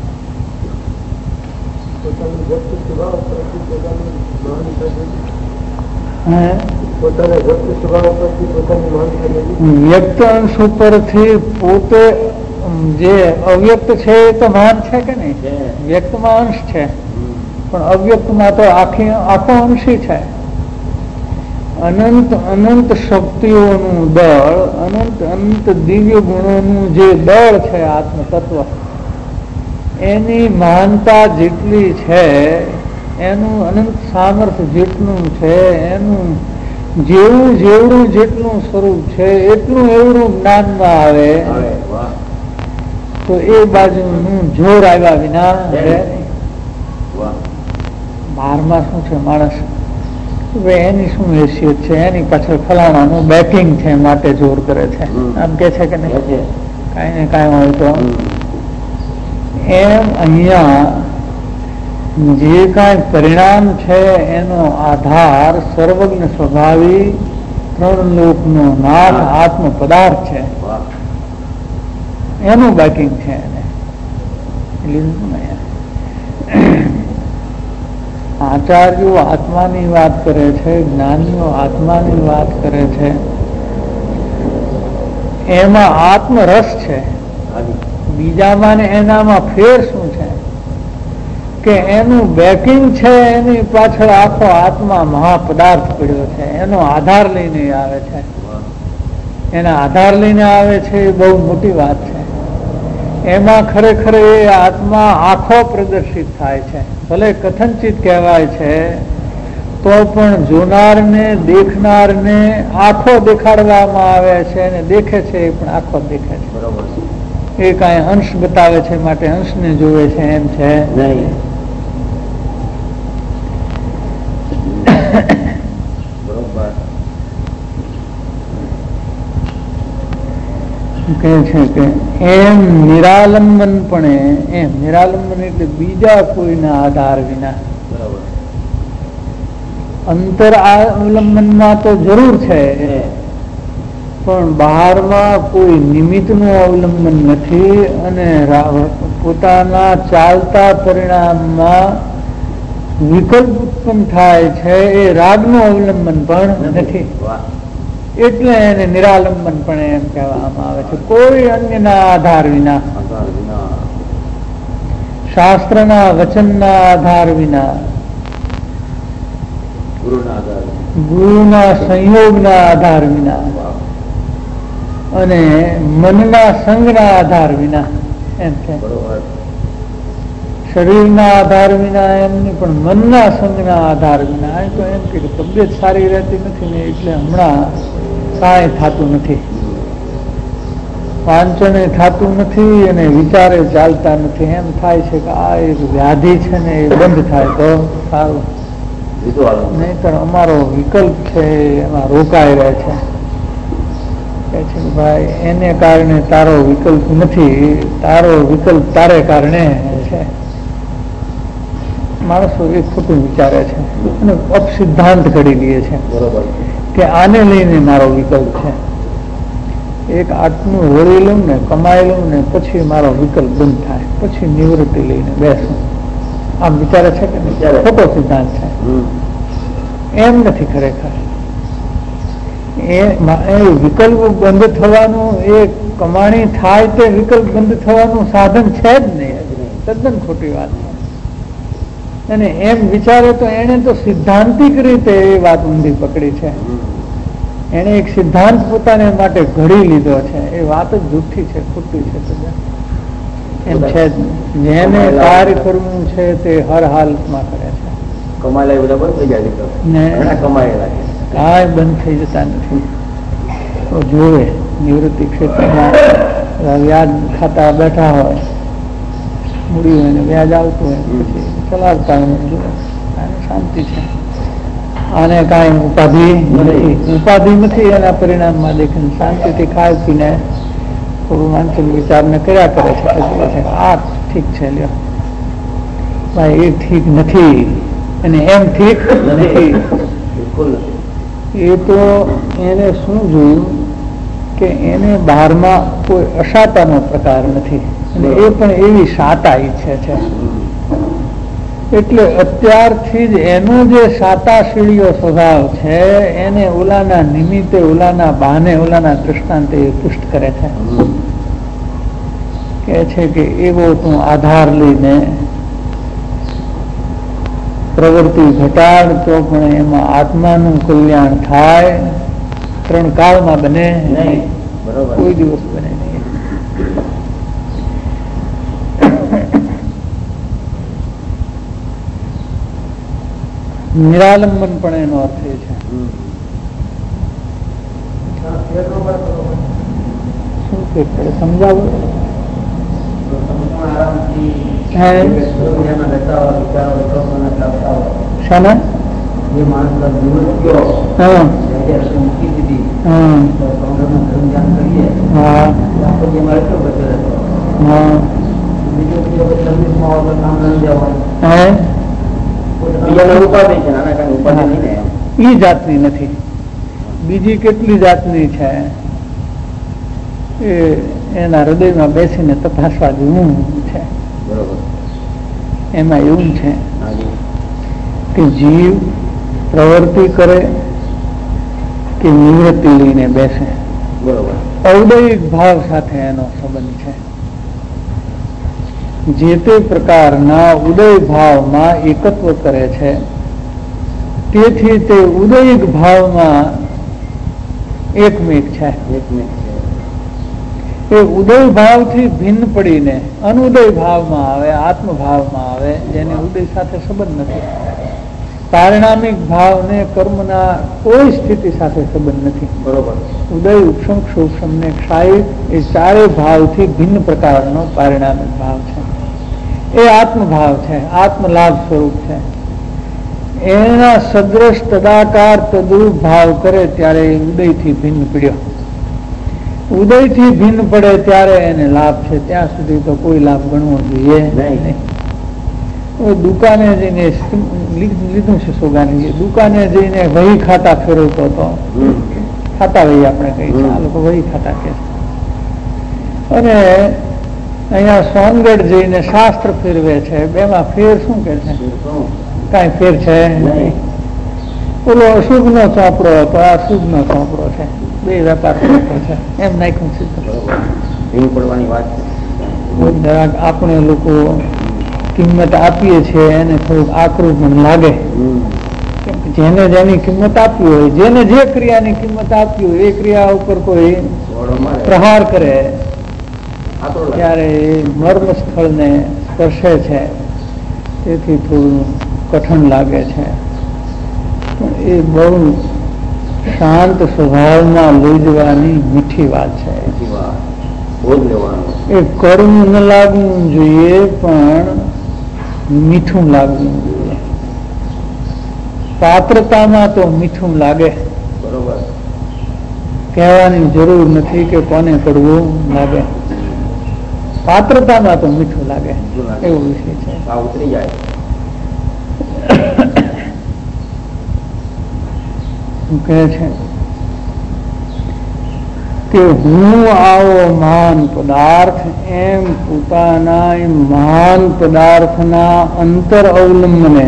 વ્યક્ત અંશ ઉપરથી પોતે જે અવ્યક્ત છે એ તો મહાન છે કે નહીં? વ્યક્તમાં અંશ છે પણ અવ્યક્તમાં તો આખો અંશી છે. અનંત અનંત શક્તિઓનું દળ, અનંત અનંત દિવ્ય ગુણોનું જે દળ છે આત્મ તત્વ, એની મહાનતા જેટલી છે, એનું અનંત સામર્થ્ય જેટલું છે, એનું જેવું જેવડું જેટલું સ્વરૂપ છે એટલું એવડું જ્ઞાનમાં આવે તો એ બાજુનું જોર આવ્યા વિના બહારમાં શું છે માણસ એની શું હેસિયત છે, એની પાછળ ફલાણાનું બેકિંગ છે માટે જોર કરે છે, આમ કે છે કે નહીં? કાંઈ ને કાંઈ હોય તો એમ અહીંયા જે કાંઈ પરિણામ છે એનો આધાર સર્વજ્ઞ સ્વભાવી ત્રણ લોકનો નાથ આત્મ પદાર્થ છે. એનું બેકિંગ છે એને આચાર્યો આત્માની વાત કરે છે, જ્ઞાનીઓ આત્માની વાત કરે છે. એમાં આત્મરસ છે, બીજામાં ને એનામાં ફેર શું છે કે એનું બેકિંગ છે, એની પાછળ આખો આત્મા મહાપદાર્થ પડ્યો છે, એનો આધાર લઈને આવે છે. એના આધાર લઈને આવે છે એ બહુ મોટી વાત છે. એમાં ખરેખર એ આત્મા આખો પ્રદર્શિત થાય છે. ભલે કથનચિત કહેવાય છે તો પણ જોનારને દેખનારને આખો દેખાડવામાં આવે છે અને દેખે છે એ પણ આખો દેખે છે. એ કાંઈ અંશ બતાવે છે માટે અંશને જોવે છે એમ છે નહીં. કહે છે કે એમ નિરાલંબનપણે, એમ નિરાલંબન એટલે બીજા કોઈના આધાર વિના. અંતર અવલંબનમાં તો જરૂર છે પણ બહારમાં કોઈ નિમિત્તનું અવલંબન નથી અને પોતાના ચાલતા પરિણામમાં વિકલ્પ ઉત્પન્ન થાય છે એ રાગનું અવલંબન પણ નથી. એટલે એને નિરાલંબન પણ એમ કહેવામાં આવે છે. કોઈ અન્યના આધાર વિના, શાસ્ત્રના વચનના આધાર વિના, ગુરુના સંયોગના આધાર વિના અને મનના સંગના આધાર વિના એમ છે. શરીરના આધાર વિના એમ નહીં પણ મનના સંગના આધાર વિના. તો એમ કે તબિયત સારી રહેતી નથી ને એટલે હમણાં કાંઈ થતું નથી, વાંચને થતું નથી અને વિચારે ચાલતા નથી. એમ થાય છે કે આ એક વ્યાધિ છે ને એ બંધ થાય તો સારું, નહીતર અમારો વિકલ્પ છે એમાં રોકાઈ રહે છે. કે છે કે ભાઈ એને કારણે તારો વિકલ્પ નથી, તારો વિકલ્પ તારે કારણે છે. માણસો એ ખોટું વિચારે છે અને અપસિદ્ધાંત ઘડી લે છે કે આને લઈને મારો વિકલ્પ છે. એક આટલું વળી લઉં ને કમાઈ લઉં ને પછી મારો વિકલ્પ બંધ થાય, પછી નિવૃત્તિ લઈને બેસું. આમ વિચારે છે કે ખોટો સિદ્ધાંત છે. એમ નથી ખરેખર. એ વિકલ્પ બંધ થવાનું, એ કમાણી થાય તે વિકલ્પ બંધ થવાનું સાધન છે જ નહીં. તદ્દન ખોટી વાત છે. અને એમ વિચારે તો એને તો સિદ્ધાંતિક રીતે એ વાત ઊંધી પકડી છે. એને એક સિદ્ધાંત પોતાને માટે ઘડી લીધો છે. એ વાત જ જૂઠી છે, ખોટી છે. એમ છે જ જેને કાર્ય કરવું છે તે હર હાલતમાં કરે છે. કાંઈ બંધ થઈ જતા નથી. તો જોવે નિવૃત્તિ ક્ષેત્રમાં વ્યાજ ખાતા બેઠા હોય, મૂડી હોય ને વ્યાજ આવતું હોય પછી ચલાવતા હોય, શાંતિ છે. આને કાંઈ ઉપાધિ નથી. એના પરિણામમાં દેખીને શાંતિથી ખાઈ પીને થોડું વાંચન વિચારને કર્યા કરે છે. આ ઠીક છે, લ્યો ભાઈ એ ઠીક નથી અને એમ ઠીક નથી. એ તો એને શું જોયું કે એને બહારમાં કોઈ અશાતાનો પ્રકાર નથી અને એ પણ એવી શાતા ઈચ્છે છે. એટલે અત્યારથી જ એનો જે શાતાશીળીઓ સ્વભાવ છે એને ઓલાના નિમિત્તે, ઓલાના બહાને, ઓલાના દૃષ્ટાંતે પુષ્ટ કરે છે. કે છે કે એવો તું આધાર લઈને પ્રવૃત્તિ ઘટાડ તો પણ એમાં આત્માનું કલ્યાણ થાય. 3 કાળમાં બને નહીં, કોઈ દિવસ બને નહીં. નિરાલંબન પણ એનો અર્થ એ છે. શું કે સમજાવો? શાના? ઈ જાતની નથી, બીજી કેટલી જાતની છે એ એના હૃદયમાં બેસીને તપાસવા જેવું છે. એમાં એવું છે કે જીવ પ્રવૃત્તિ કરે કે નિવૃત્તિ લઈને બેસે, ઔદયિક ભાવ સાથે એનો સંબંધ છે. જે તે પ્રકારના ઉદય ભાવમાં એકત્વ કરે છે. તેથી તે ઉદયિક ભાવમાં એકમેક છે. એ ઉદય ભાવથી ભિન્ન પડીને અનુદય ભાવમાં આવે, આત્મભાવમાં આવે, જેને ઉદય સાથે સંબંધ નથી. પારિણામિક ભાવને કર્મના કોઈ સ્થિતિ સાથે સંબંધ નથી. બરોબર. ઉદય, ઉપશમ, ક્ષોભમ ને ક્ષાયિક એ ચારે ભાવથી ભિન્ન પ્રકારનો પારિણામિક ભાવ છે. એ આત્મભાવ છે, આત્મલાભ સ્વરૂપ છે. એના સદ્રશ તદાકાર તદ્રુપ ભાવ કરે ત્યારે એ ઉદયથી ભિન્ન પડ્યો. ઉદયથી ભિન્ન પડે ત્યારે એને લાભ છે. ત્યાં સુધી તો કોઈ લાભ ગણવો જોઈએ નહીં. દુકાને જઈને લીધું છે સોગાની, દુકાને જઈને વહી ખાતા ફેરવતો હતો. ખાતા વહી આપણે કહીએ છીએ, આ લોકો વહી ખાતા કે. અને અહીંયા સોનગઢ જઈને શાસ્ત્ર ફેરવે છે. બેમાં ફેર શું કે છે? કઈ ફેર છે નહીં. ઓલો અશુભ નો ચોપડો હતો, આ શુભ નો ચોપડો છે. બે વેપાર છે એમ નાખ્યું છે. આપણે લોકો કિંમત આપીએ છીએ એને થોડુંક આકરું પણ લાગે. જેને જેની કિંમત આપી હોય, જેને જે ક્રિયાની કિંમત આપી હોય એ ક્રિયા ઉપર કોઈ પ્રહાર કરે ત્યારે મર્મ સ્થળને સ્પર્શે છે. તેથી થોડું કઠણ લાગે છે. પણ એ બહુ શાંત સ્વભાવમાં લઈ જવાની મીઠી વાત છે. એ કડવું ન લાગવું જોઈએ, પણ મીઠું લાગવું જોઈએ. પાત્રતામાં તો મીઠું લાગે. બરોબર. કહેવાની જરૂર નથી કે કોને કડવું લાગે. પાત્રતામાં તો મીઠું લાગે, એવો વિષય છે. ઉતરી જાય. કહે છે કે હું આવો મહાન પદાર્થ એમ પોતાના મહાન પદાર્થના અંતર અવલંબને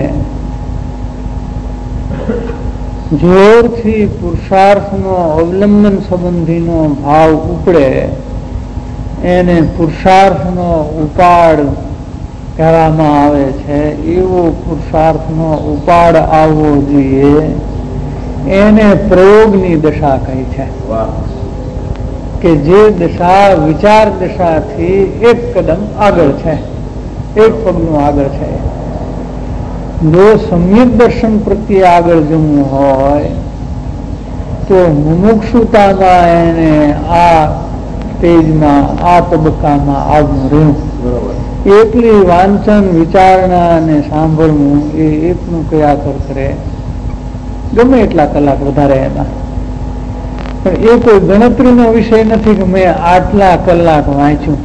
જોરથી પુરુષાર્થનો અવલંબન સંબંધીનો ભાવ ઉપડે એને પુરુષાર્થનો ઉપાડ કહેવામાં આવે છે. એવો પુરુષાર્થનો ઉપાડ આવવો જોઈએ. એને પ્રયોગની દશા કહી છે. કે જે દશા વિચાર દશાથી એક કદમ આગળ છે, એક પગલું આગળ છે. જો સમ્યક દર્શન પ્રત્યે આગળ જવું હોય તો મુમુક્ષુતામાં એને આ સ્ટેજમાં, આ તબક્કામાં આવવું રહ્યું. એકલી વાંચન, વિચારણા અને સાંભળવું એ એકનું કયા કરે ગમે એટલા કલાક વધારે એમાં. પણ એ કોઈ ગણતરીનો વિષય નથી કે મેં આટલા કલાક વાંચ્યું.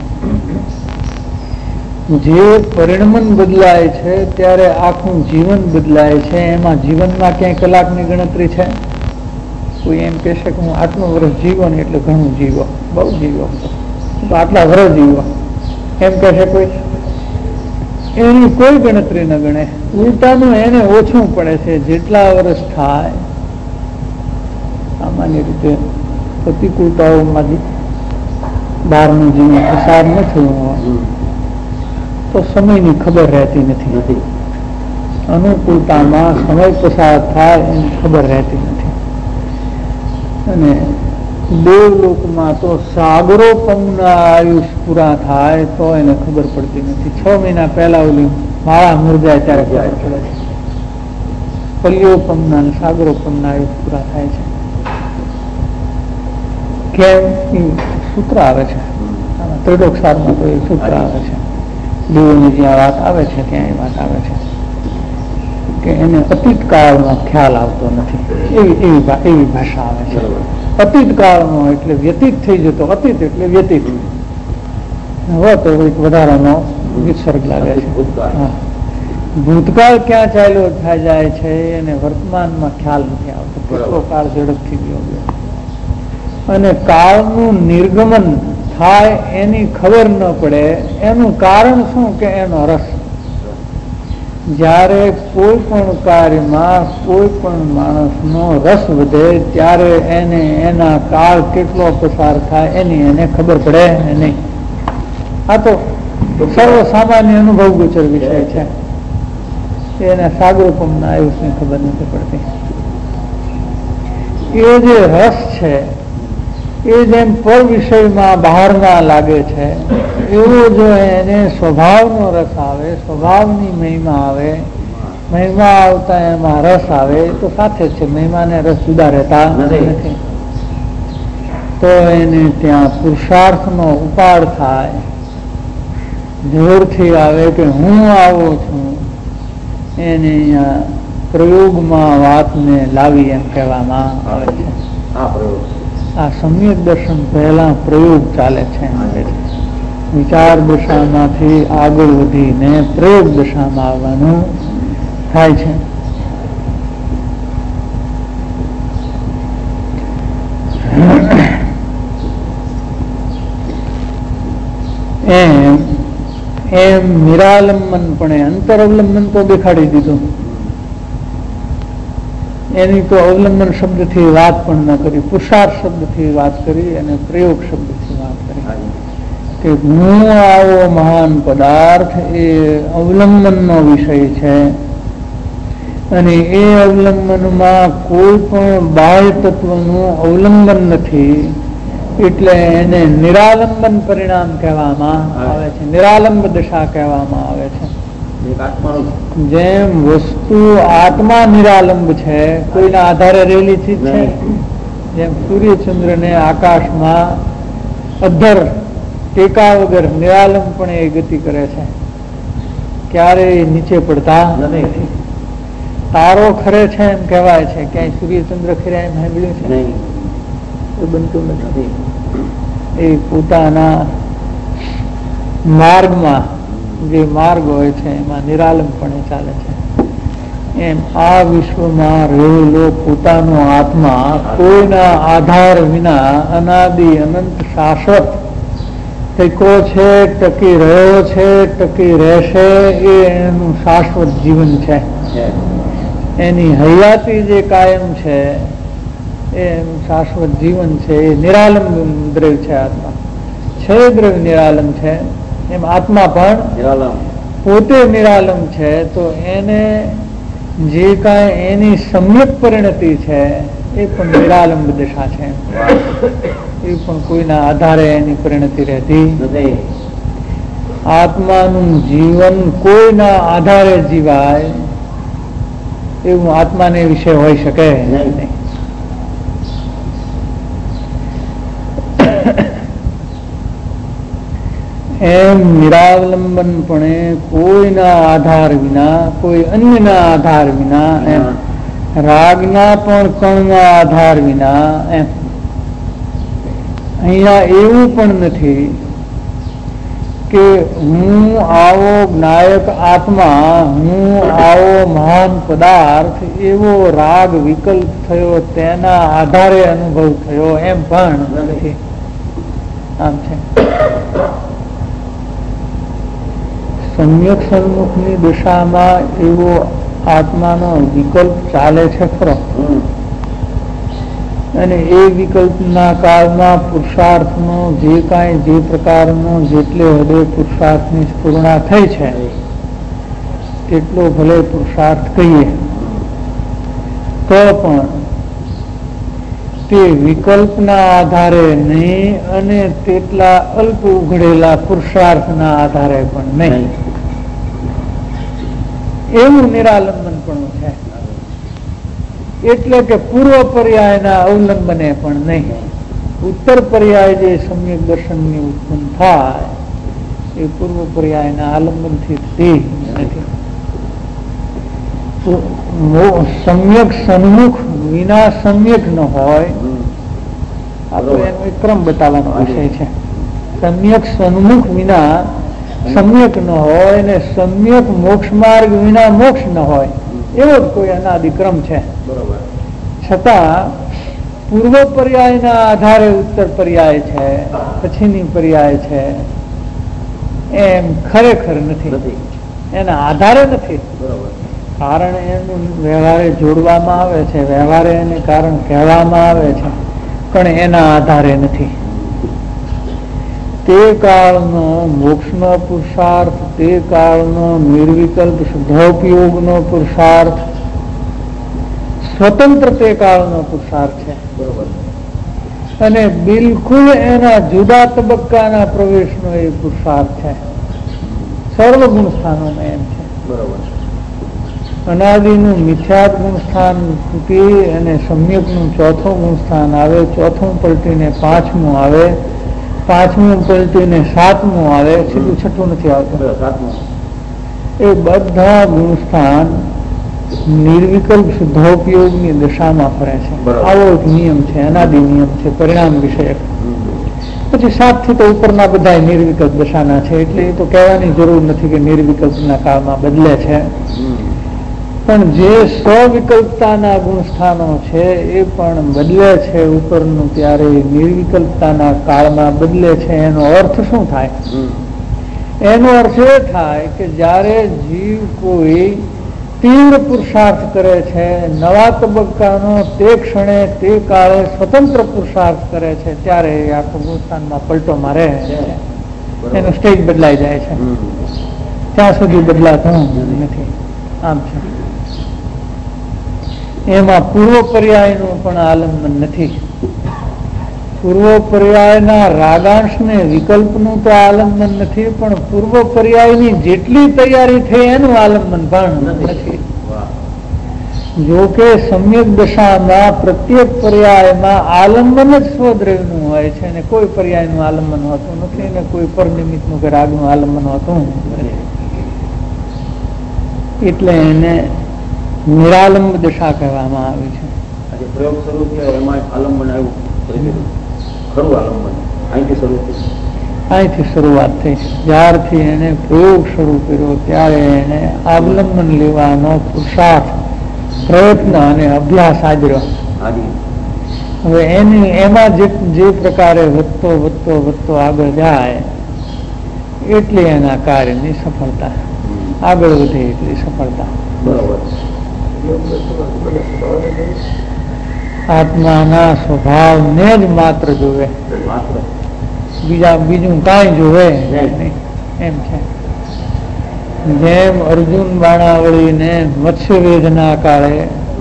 જે પરિણમન બદલાય છે ત્યારે આખું જીવન બદલાય છે. એમાં જીવનમાં ક્યાંય કલાકની ગણતરી છે? કોઈ એમ કહેશે કે હું આટલું વર્ષ જીવો ને એટલે ઘણું જીવો, બહુ જીવો, આટલા વર્ષ જીવો એમ કહેશે કોઈ? એની કોઈ ગણતરી ન ગણે. ઉલટાનું એને ઓછું પડે છે. જેટલા વર્ષ થાય સામાન્ય રીતે પ્રતિકૂળતાઓમાંથી બહારનું જીવન પસાર ન થયું હોય તો સમયની ખબર રહેતી નથી. અનુકૂળતામાં સમય પસાર થાય એની ખબર રહેતી નથી. અને દેવલોકમાં તો સાગરોપમના આયુષ પૂરા થાય તો એને ખબર પડતી નથી. 6 મહિના પહેલા ઓલી માળા મુરજાય ત્યારે ખબર પડે છે. પલ્યોપમના અને સાગરોપમના આયુષ પૂરા થાય છે. કેમ? એ સૂત્ર આવે છે ત્રિલોકસારમાં, તો એ સૂત્ર આવે છે. દેવોની જ્યાં વાત આવે છે ત્યાં એ વાત આવે છે કે એને અતીત કાળનો ખ્યાલ આવતો નથી. એવી ભાષા આવે છે. અતીત કાળનો એટલે વ્યતીત થઈ જતો, અતીત એટલે વ્યતીત. હવે તો એક વધારાનો વિસર્ગ લાગે છે. ભૂતકાળ ક્યાં ચાલ્યો જાય છે અને વર્તમાનમાં ખ્યાલ નથી આવતો. કેટલો કાળ ઝડપથી ગયો. અને કાળનું નિર્ગમન થાય એની ખબર ન પડે. એનું કારણ શું? કે એનો રસ. જ્યારે કોઈ પણ કાર્યમાં કોઈ પણ માણસનો રસ વધે ત્યારે એને એના કાળ કેટલો પસાર થાય એની એને ખબર પડે નહીં. આ તો સર્વ સામાન્ય અનુભવ ગોચર વિષય છે. એના સાગરોપમના આયુષની ખબર નથી પડતી. એ જે રસ છે એ જેમ પર વિષયમાં બહારના લાગે છે એવો જો એને સ્વભાવનો રસ આવે, સ્વભાવની મહિમા આવે, મહિમા આવતા એમાં રસ આવે તો સાથે છે. મહિમા ને રસ જુદા રહેતા નથી. તો એને ત્યાં પુરુષાર્થનો ઉપાડ થાય, જોરથી આવે કે હું આવો છું. એને અહીંયા પ્રયોગમાં વાતને લાવી એમ કહેવામાં આવે છે. આ સમ્યક દર્શન પહેલા પ્રયોગ ચાલે છે. વિચાર દશામાંથી આગળ વધીને પ્રયોગ દશામાં આવવાનું થાય છે. એમ નિરાલંબનપણે અંતરઅવલંબન તો દેખાડી દીધું. એની તો અવલંબન શબ્દથી વાત પણ ન કરી, પુરુષાર્થ શબ્દથી વાત કરી અને પ્રયોગ શબ્દથી વાત કરી કે હું આવો મહાન પદાર્થ એ અવલંબનનો વિષય છે અને એ અવલંબનમાં કોઈ પણ બાહ્ય તત્વનું અવલંબન નથી. એટલે એને નિરાલંબન પરિણામ કહેવામાં આવે છે, નિરાલંબ દશા કહેવામાં આવે છે. જેમ વસ્તુ આત્મા નિરાલંબ છે, કોઈના આધારે રહેલી ચીજ છે. જેમ સૂર્યચંદ્ર ને આકાશમાં અધર ટેકા વગર નિરાલંબપણે એ ગતિ કરે છે, ક્યારેય નીચે પડતા નથી. તારો ખરે છે એમ કહેવાય છે, ક્યાંય સૂર્યચંદ્ર ખર્યા એમ સાંભળ્યું છે? એ બનતું નથી. એ પોતાના માર્ગમાં જે માર્ગ હોય છે એમાં નિરાલંબપણે ચાલે છે. એમ આ વિશ્વમાં રહેલો પોતાનો આત્મા કોઈના આધાર વિના અનાદિ અનંત શાશ્વત ટકો છે, ટકી રહ્યો છે, ટકી રહેશે. એ એનું શાશ્વત જીવન છે. એની હયાતી જે કાયમ છે એ એનું શાશ્વત જીવન છે. એ નિરાલંબ દ્રવ્ય છે. આત્મા છે દ્રવ્ય નિરાલંબ છે, એમ આત્મા પણ પોતે નિરાલંબ છે. તો એને જે કાંઈ એની સમ્યક પરિણતિ છે એ પણ નિરાલંબ દશા છે. એ પણ કોઈના આધારે એની પરિણતિ રહેતી નથી. આત્માનું જીવન કોઈના આધારે જીવાય એવું આત્માને વિશે હોઈ શકે નહીં. એમ નિરાવલંબનપણે કોઈના આધાર વિના, કોઈ અન્યના આધાર વિના, એમ રાગના પણ કણના આધાર વિના. એમ અહીંયા એવું પણ નથી કે હું આવો જ્ઞાયક આત્મા, હું આવો મહાન પદાર્થ એવો રાગ વિકલ્પ થયો, તેના આધારે અનુભવ થયો, એમ પણ નથી. આમ છે સમ્યક સન્મુખની દિશામાં એવો આત્માનો વિકલ્પ ચાલે છે ખરો. અને એ વિકલ્પના કાળમાં પુરુષાર્થનો જે કાંઈ જે પ્રકારનો જેટલે હદે પુરુષાર્થની સ્ફૂર્ણા થઈ છે તેટલો ભલે પુરુષાર્થ કહીએ તો પણ તે વિકલ્પના આધારે નહીં અને તેટલા અલ્પ ઉઘડેલા પુરુષાર્થના આધારે પણ નહીં. એવું નિરાલંબન પણ છે. એટલે કે પૂર્વ પર્યાયના અવલંબને પણ નહીં. ઉત્તર પર્યાય જે સમ્યક દર્શનની ઉત્પન્ન થાય એ પૂર્વ પર્યાયના આલંબનથી થતી નથી. સમ્યક સન્મુખ વિના સમ્યક ન હોય. આ તો એનો એક ક્રમ બતાવવાનો વિષય છે. સમ્યક સન્મુખ વિના સમ્યક ન હોય અને સમ્યક મોક્ષ માર્ગ વિના મોક્ષ ન હોય, એવો જ કોઈ અનાદિક્રમ છે. છતાં પૂર્વ પર્યાયના આધારે ઉત્તર પર્યાય છે, પછીની પર્યાય છે એમ ખરેખર નથી. એના આધારે નથી. કારણ એનું વ્યવહારે જોડવામાં આવે છે, વ્યવહારે એને કારણ કહેવામાં આવે છે, પણ એના આધારે નથી. તે કાળનો મોક્ષનો પુરુષાર્થ, તે કાળનો નિર્વિકલ્પ શુદ્ધોપયોગનો પુરુષાર્થ, સ્વતંત્ર તે કાળનો પુરુષાર્થ છે. અને બિલકુલ એના જુદા તબક્કાના પ્રવેશનો એ પુરુષાર્થ છે. સર્વ ગુણ સ્થાનોમાં એમ છે. અનાદિનું મિથ્યાત ગુણ સ્થાન તૂટી અને સમ્યકનું ચોથું ગુણ સ્થાન આવે, ચોથું પલટીને પાંચમું આવે, પાંચમું પલટીને સાતમું આવે, સીધું છઠ્ઠું નથી આવતું. એ બધા ગુણ સ્થાન નિર્વિકલ્પ શુદ્ધોપયોગની દશામાં ફરે છે. આવો એક નિયમ છે, અનાદિ નિયમ છે, પરિણામ વિષયક. પછી 7 થી તો ઉપરના બધા નિર્વિકલ્પ દશાના છે, એટલે એ તો કહેવાની જરૂર નથી કે નિર્વિકલ્પના કાળમાં બદલે છે. પણ જે સ્વવિકલ્પતાના ગુણસ્થાનો છે એ પણ બદલે છે ઉપરનું, ત્યારે નિર્વિકલ્પતાના કાળમાં બદલે છે. એનો અર્થ શું થાય? એનો અર્થ એ થાય કે જ્યારે જીવ કોઈ તીવ્ર પુરુષાર્થ કરે છે, નવા તબક્કાનો તે ક્ષણે તે કાળે સ્વતંત્ર પુરુષાર્થ કરે છે, ત્યારે આખું ગુણસ્થાનમાં પલટો મારે છે. એનો સ્ટેજ બદલાઈ જાય છે. ત્યાં સુધી બદલાતું નથી. આમ છે. એમાં પૂર્વ પર્યાયનું પણ આલંબન નથી. પૂર્વ પર્યાયના રાગાંશને વિકલ્પનું તો આલંબન નથી, પણ પૂર્વ પર્યાયની જેટલી તૈયારી થઈ એનું આલંબન પણ નથી. જો કે સમ્યક દશામાં પ્રત્યેક પર્યાયમાં આલંબન જ સ્વદ્રવ્યનું હોય છે, અને કોઈ પર્યાયનું આલંબન હોતું નથી, અને કોઈ પરનિમિત્તનું કે રાગનું આલંબન હોતું નથી. એટલે એને નિરાલંબ દશા કહેવામાં આવે છે. પ્રયોગ શરૂ થયો એમાં આલંબન આવ્યું, ખરું આલંબન અહીંથી શરૂઆત થઈ. જ્યારથી એને પ્રયોગ શરૂ કર્યો ત્યારે એને આવલંબન લેવાનો પુરુષાર્થ, પ્રયત્ન અને અભ્યાસ આદર્યો. હવે એમાં જે પ્રકારે વધતો આગળ જાય એટલી એના કાર્યની સફળતા, આગળ વધે એટલી સફળતા. આત્માના સ્વભાવને જ માત્ર જોવે, બીજું કાંઈ જોવે નહીં. એમ છે. જેમ અર્જુન બાણાવળીને મત્સ્ય વેદના કાળે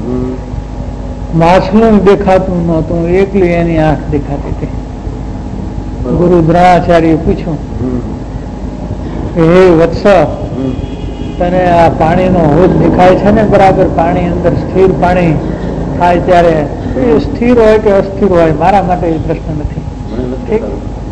માછલું દેખાતું નહોતું, એકલી એની આંખ દેખાતી હતી. ગુરુ દ્રોણાચાર્ય પૂછ્યું કે હે વત્સ, તને આ પાણીનો હોજ દેખાય છે ને બરાબર? પાણી અંદર સ્થિર પાણી થાય ત્યારે એ સ્થિર હોય કે અસ્થિર હોય મારા માટે એ પ્રશ્ન નથી. ઠીક,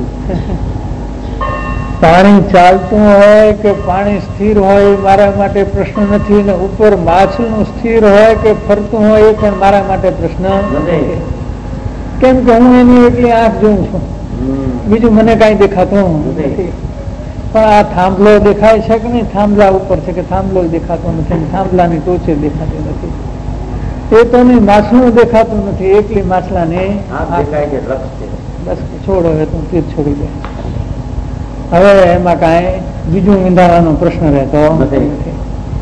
પાણી ચાલતું હોય કે પાણી સ્થિર હોય મારા માટે પ્રશ્ન નથી, ને ઉપર માછલું સ્થિર હોય કે ફરતું હોય એ પણ મારા માટે પ્રશ્ન નથી. કેમ કે હું એની એટલી આંખ જોઉં છું, બીજું મને કઈ દેખાતું નથી. પણ આ થાંભલો દેખાય છે કે નહીં? થાંભલા ઉપર છે કે થાંભલો દેખાતો નથી, થાંભલાની ટોચે દેખાતી નથી. એ તો નહીં, માછલું દેખાતું નથી, એકલી માછલાની બસ છોડ. હવે તું તીર છોડી દે. હવે એમાં કાંઈ બીજું વિંધાવાનો પ્રશ્ન રહેતો નથી.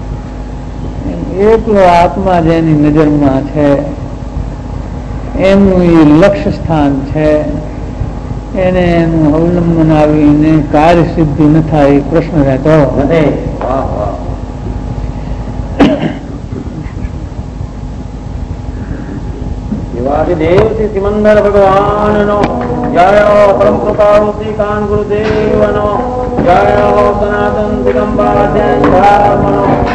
એકલો આત્મા જેની નજરમાં છે એનું એ લક્ષ્ય સ્થાન છે. એને એનું અવલંબન આવીને કાર્ય સિદ્ધિ ન થાય પ્રશ્ન રહેતો નથી. દેવથી સિમંદર ભગવાનનો જય. પરમ કૃપાળુ શ્રીકાંત ગુરુદેવનો જય. સનાતન દિગંબર ધર્મનો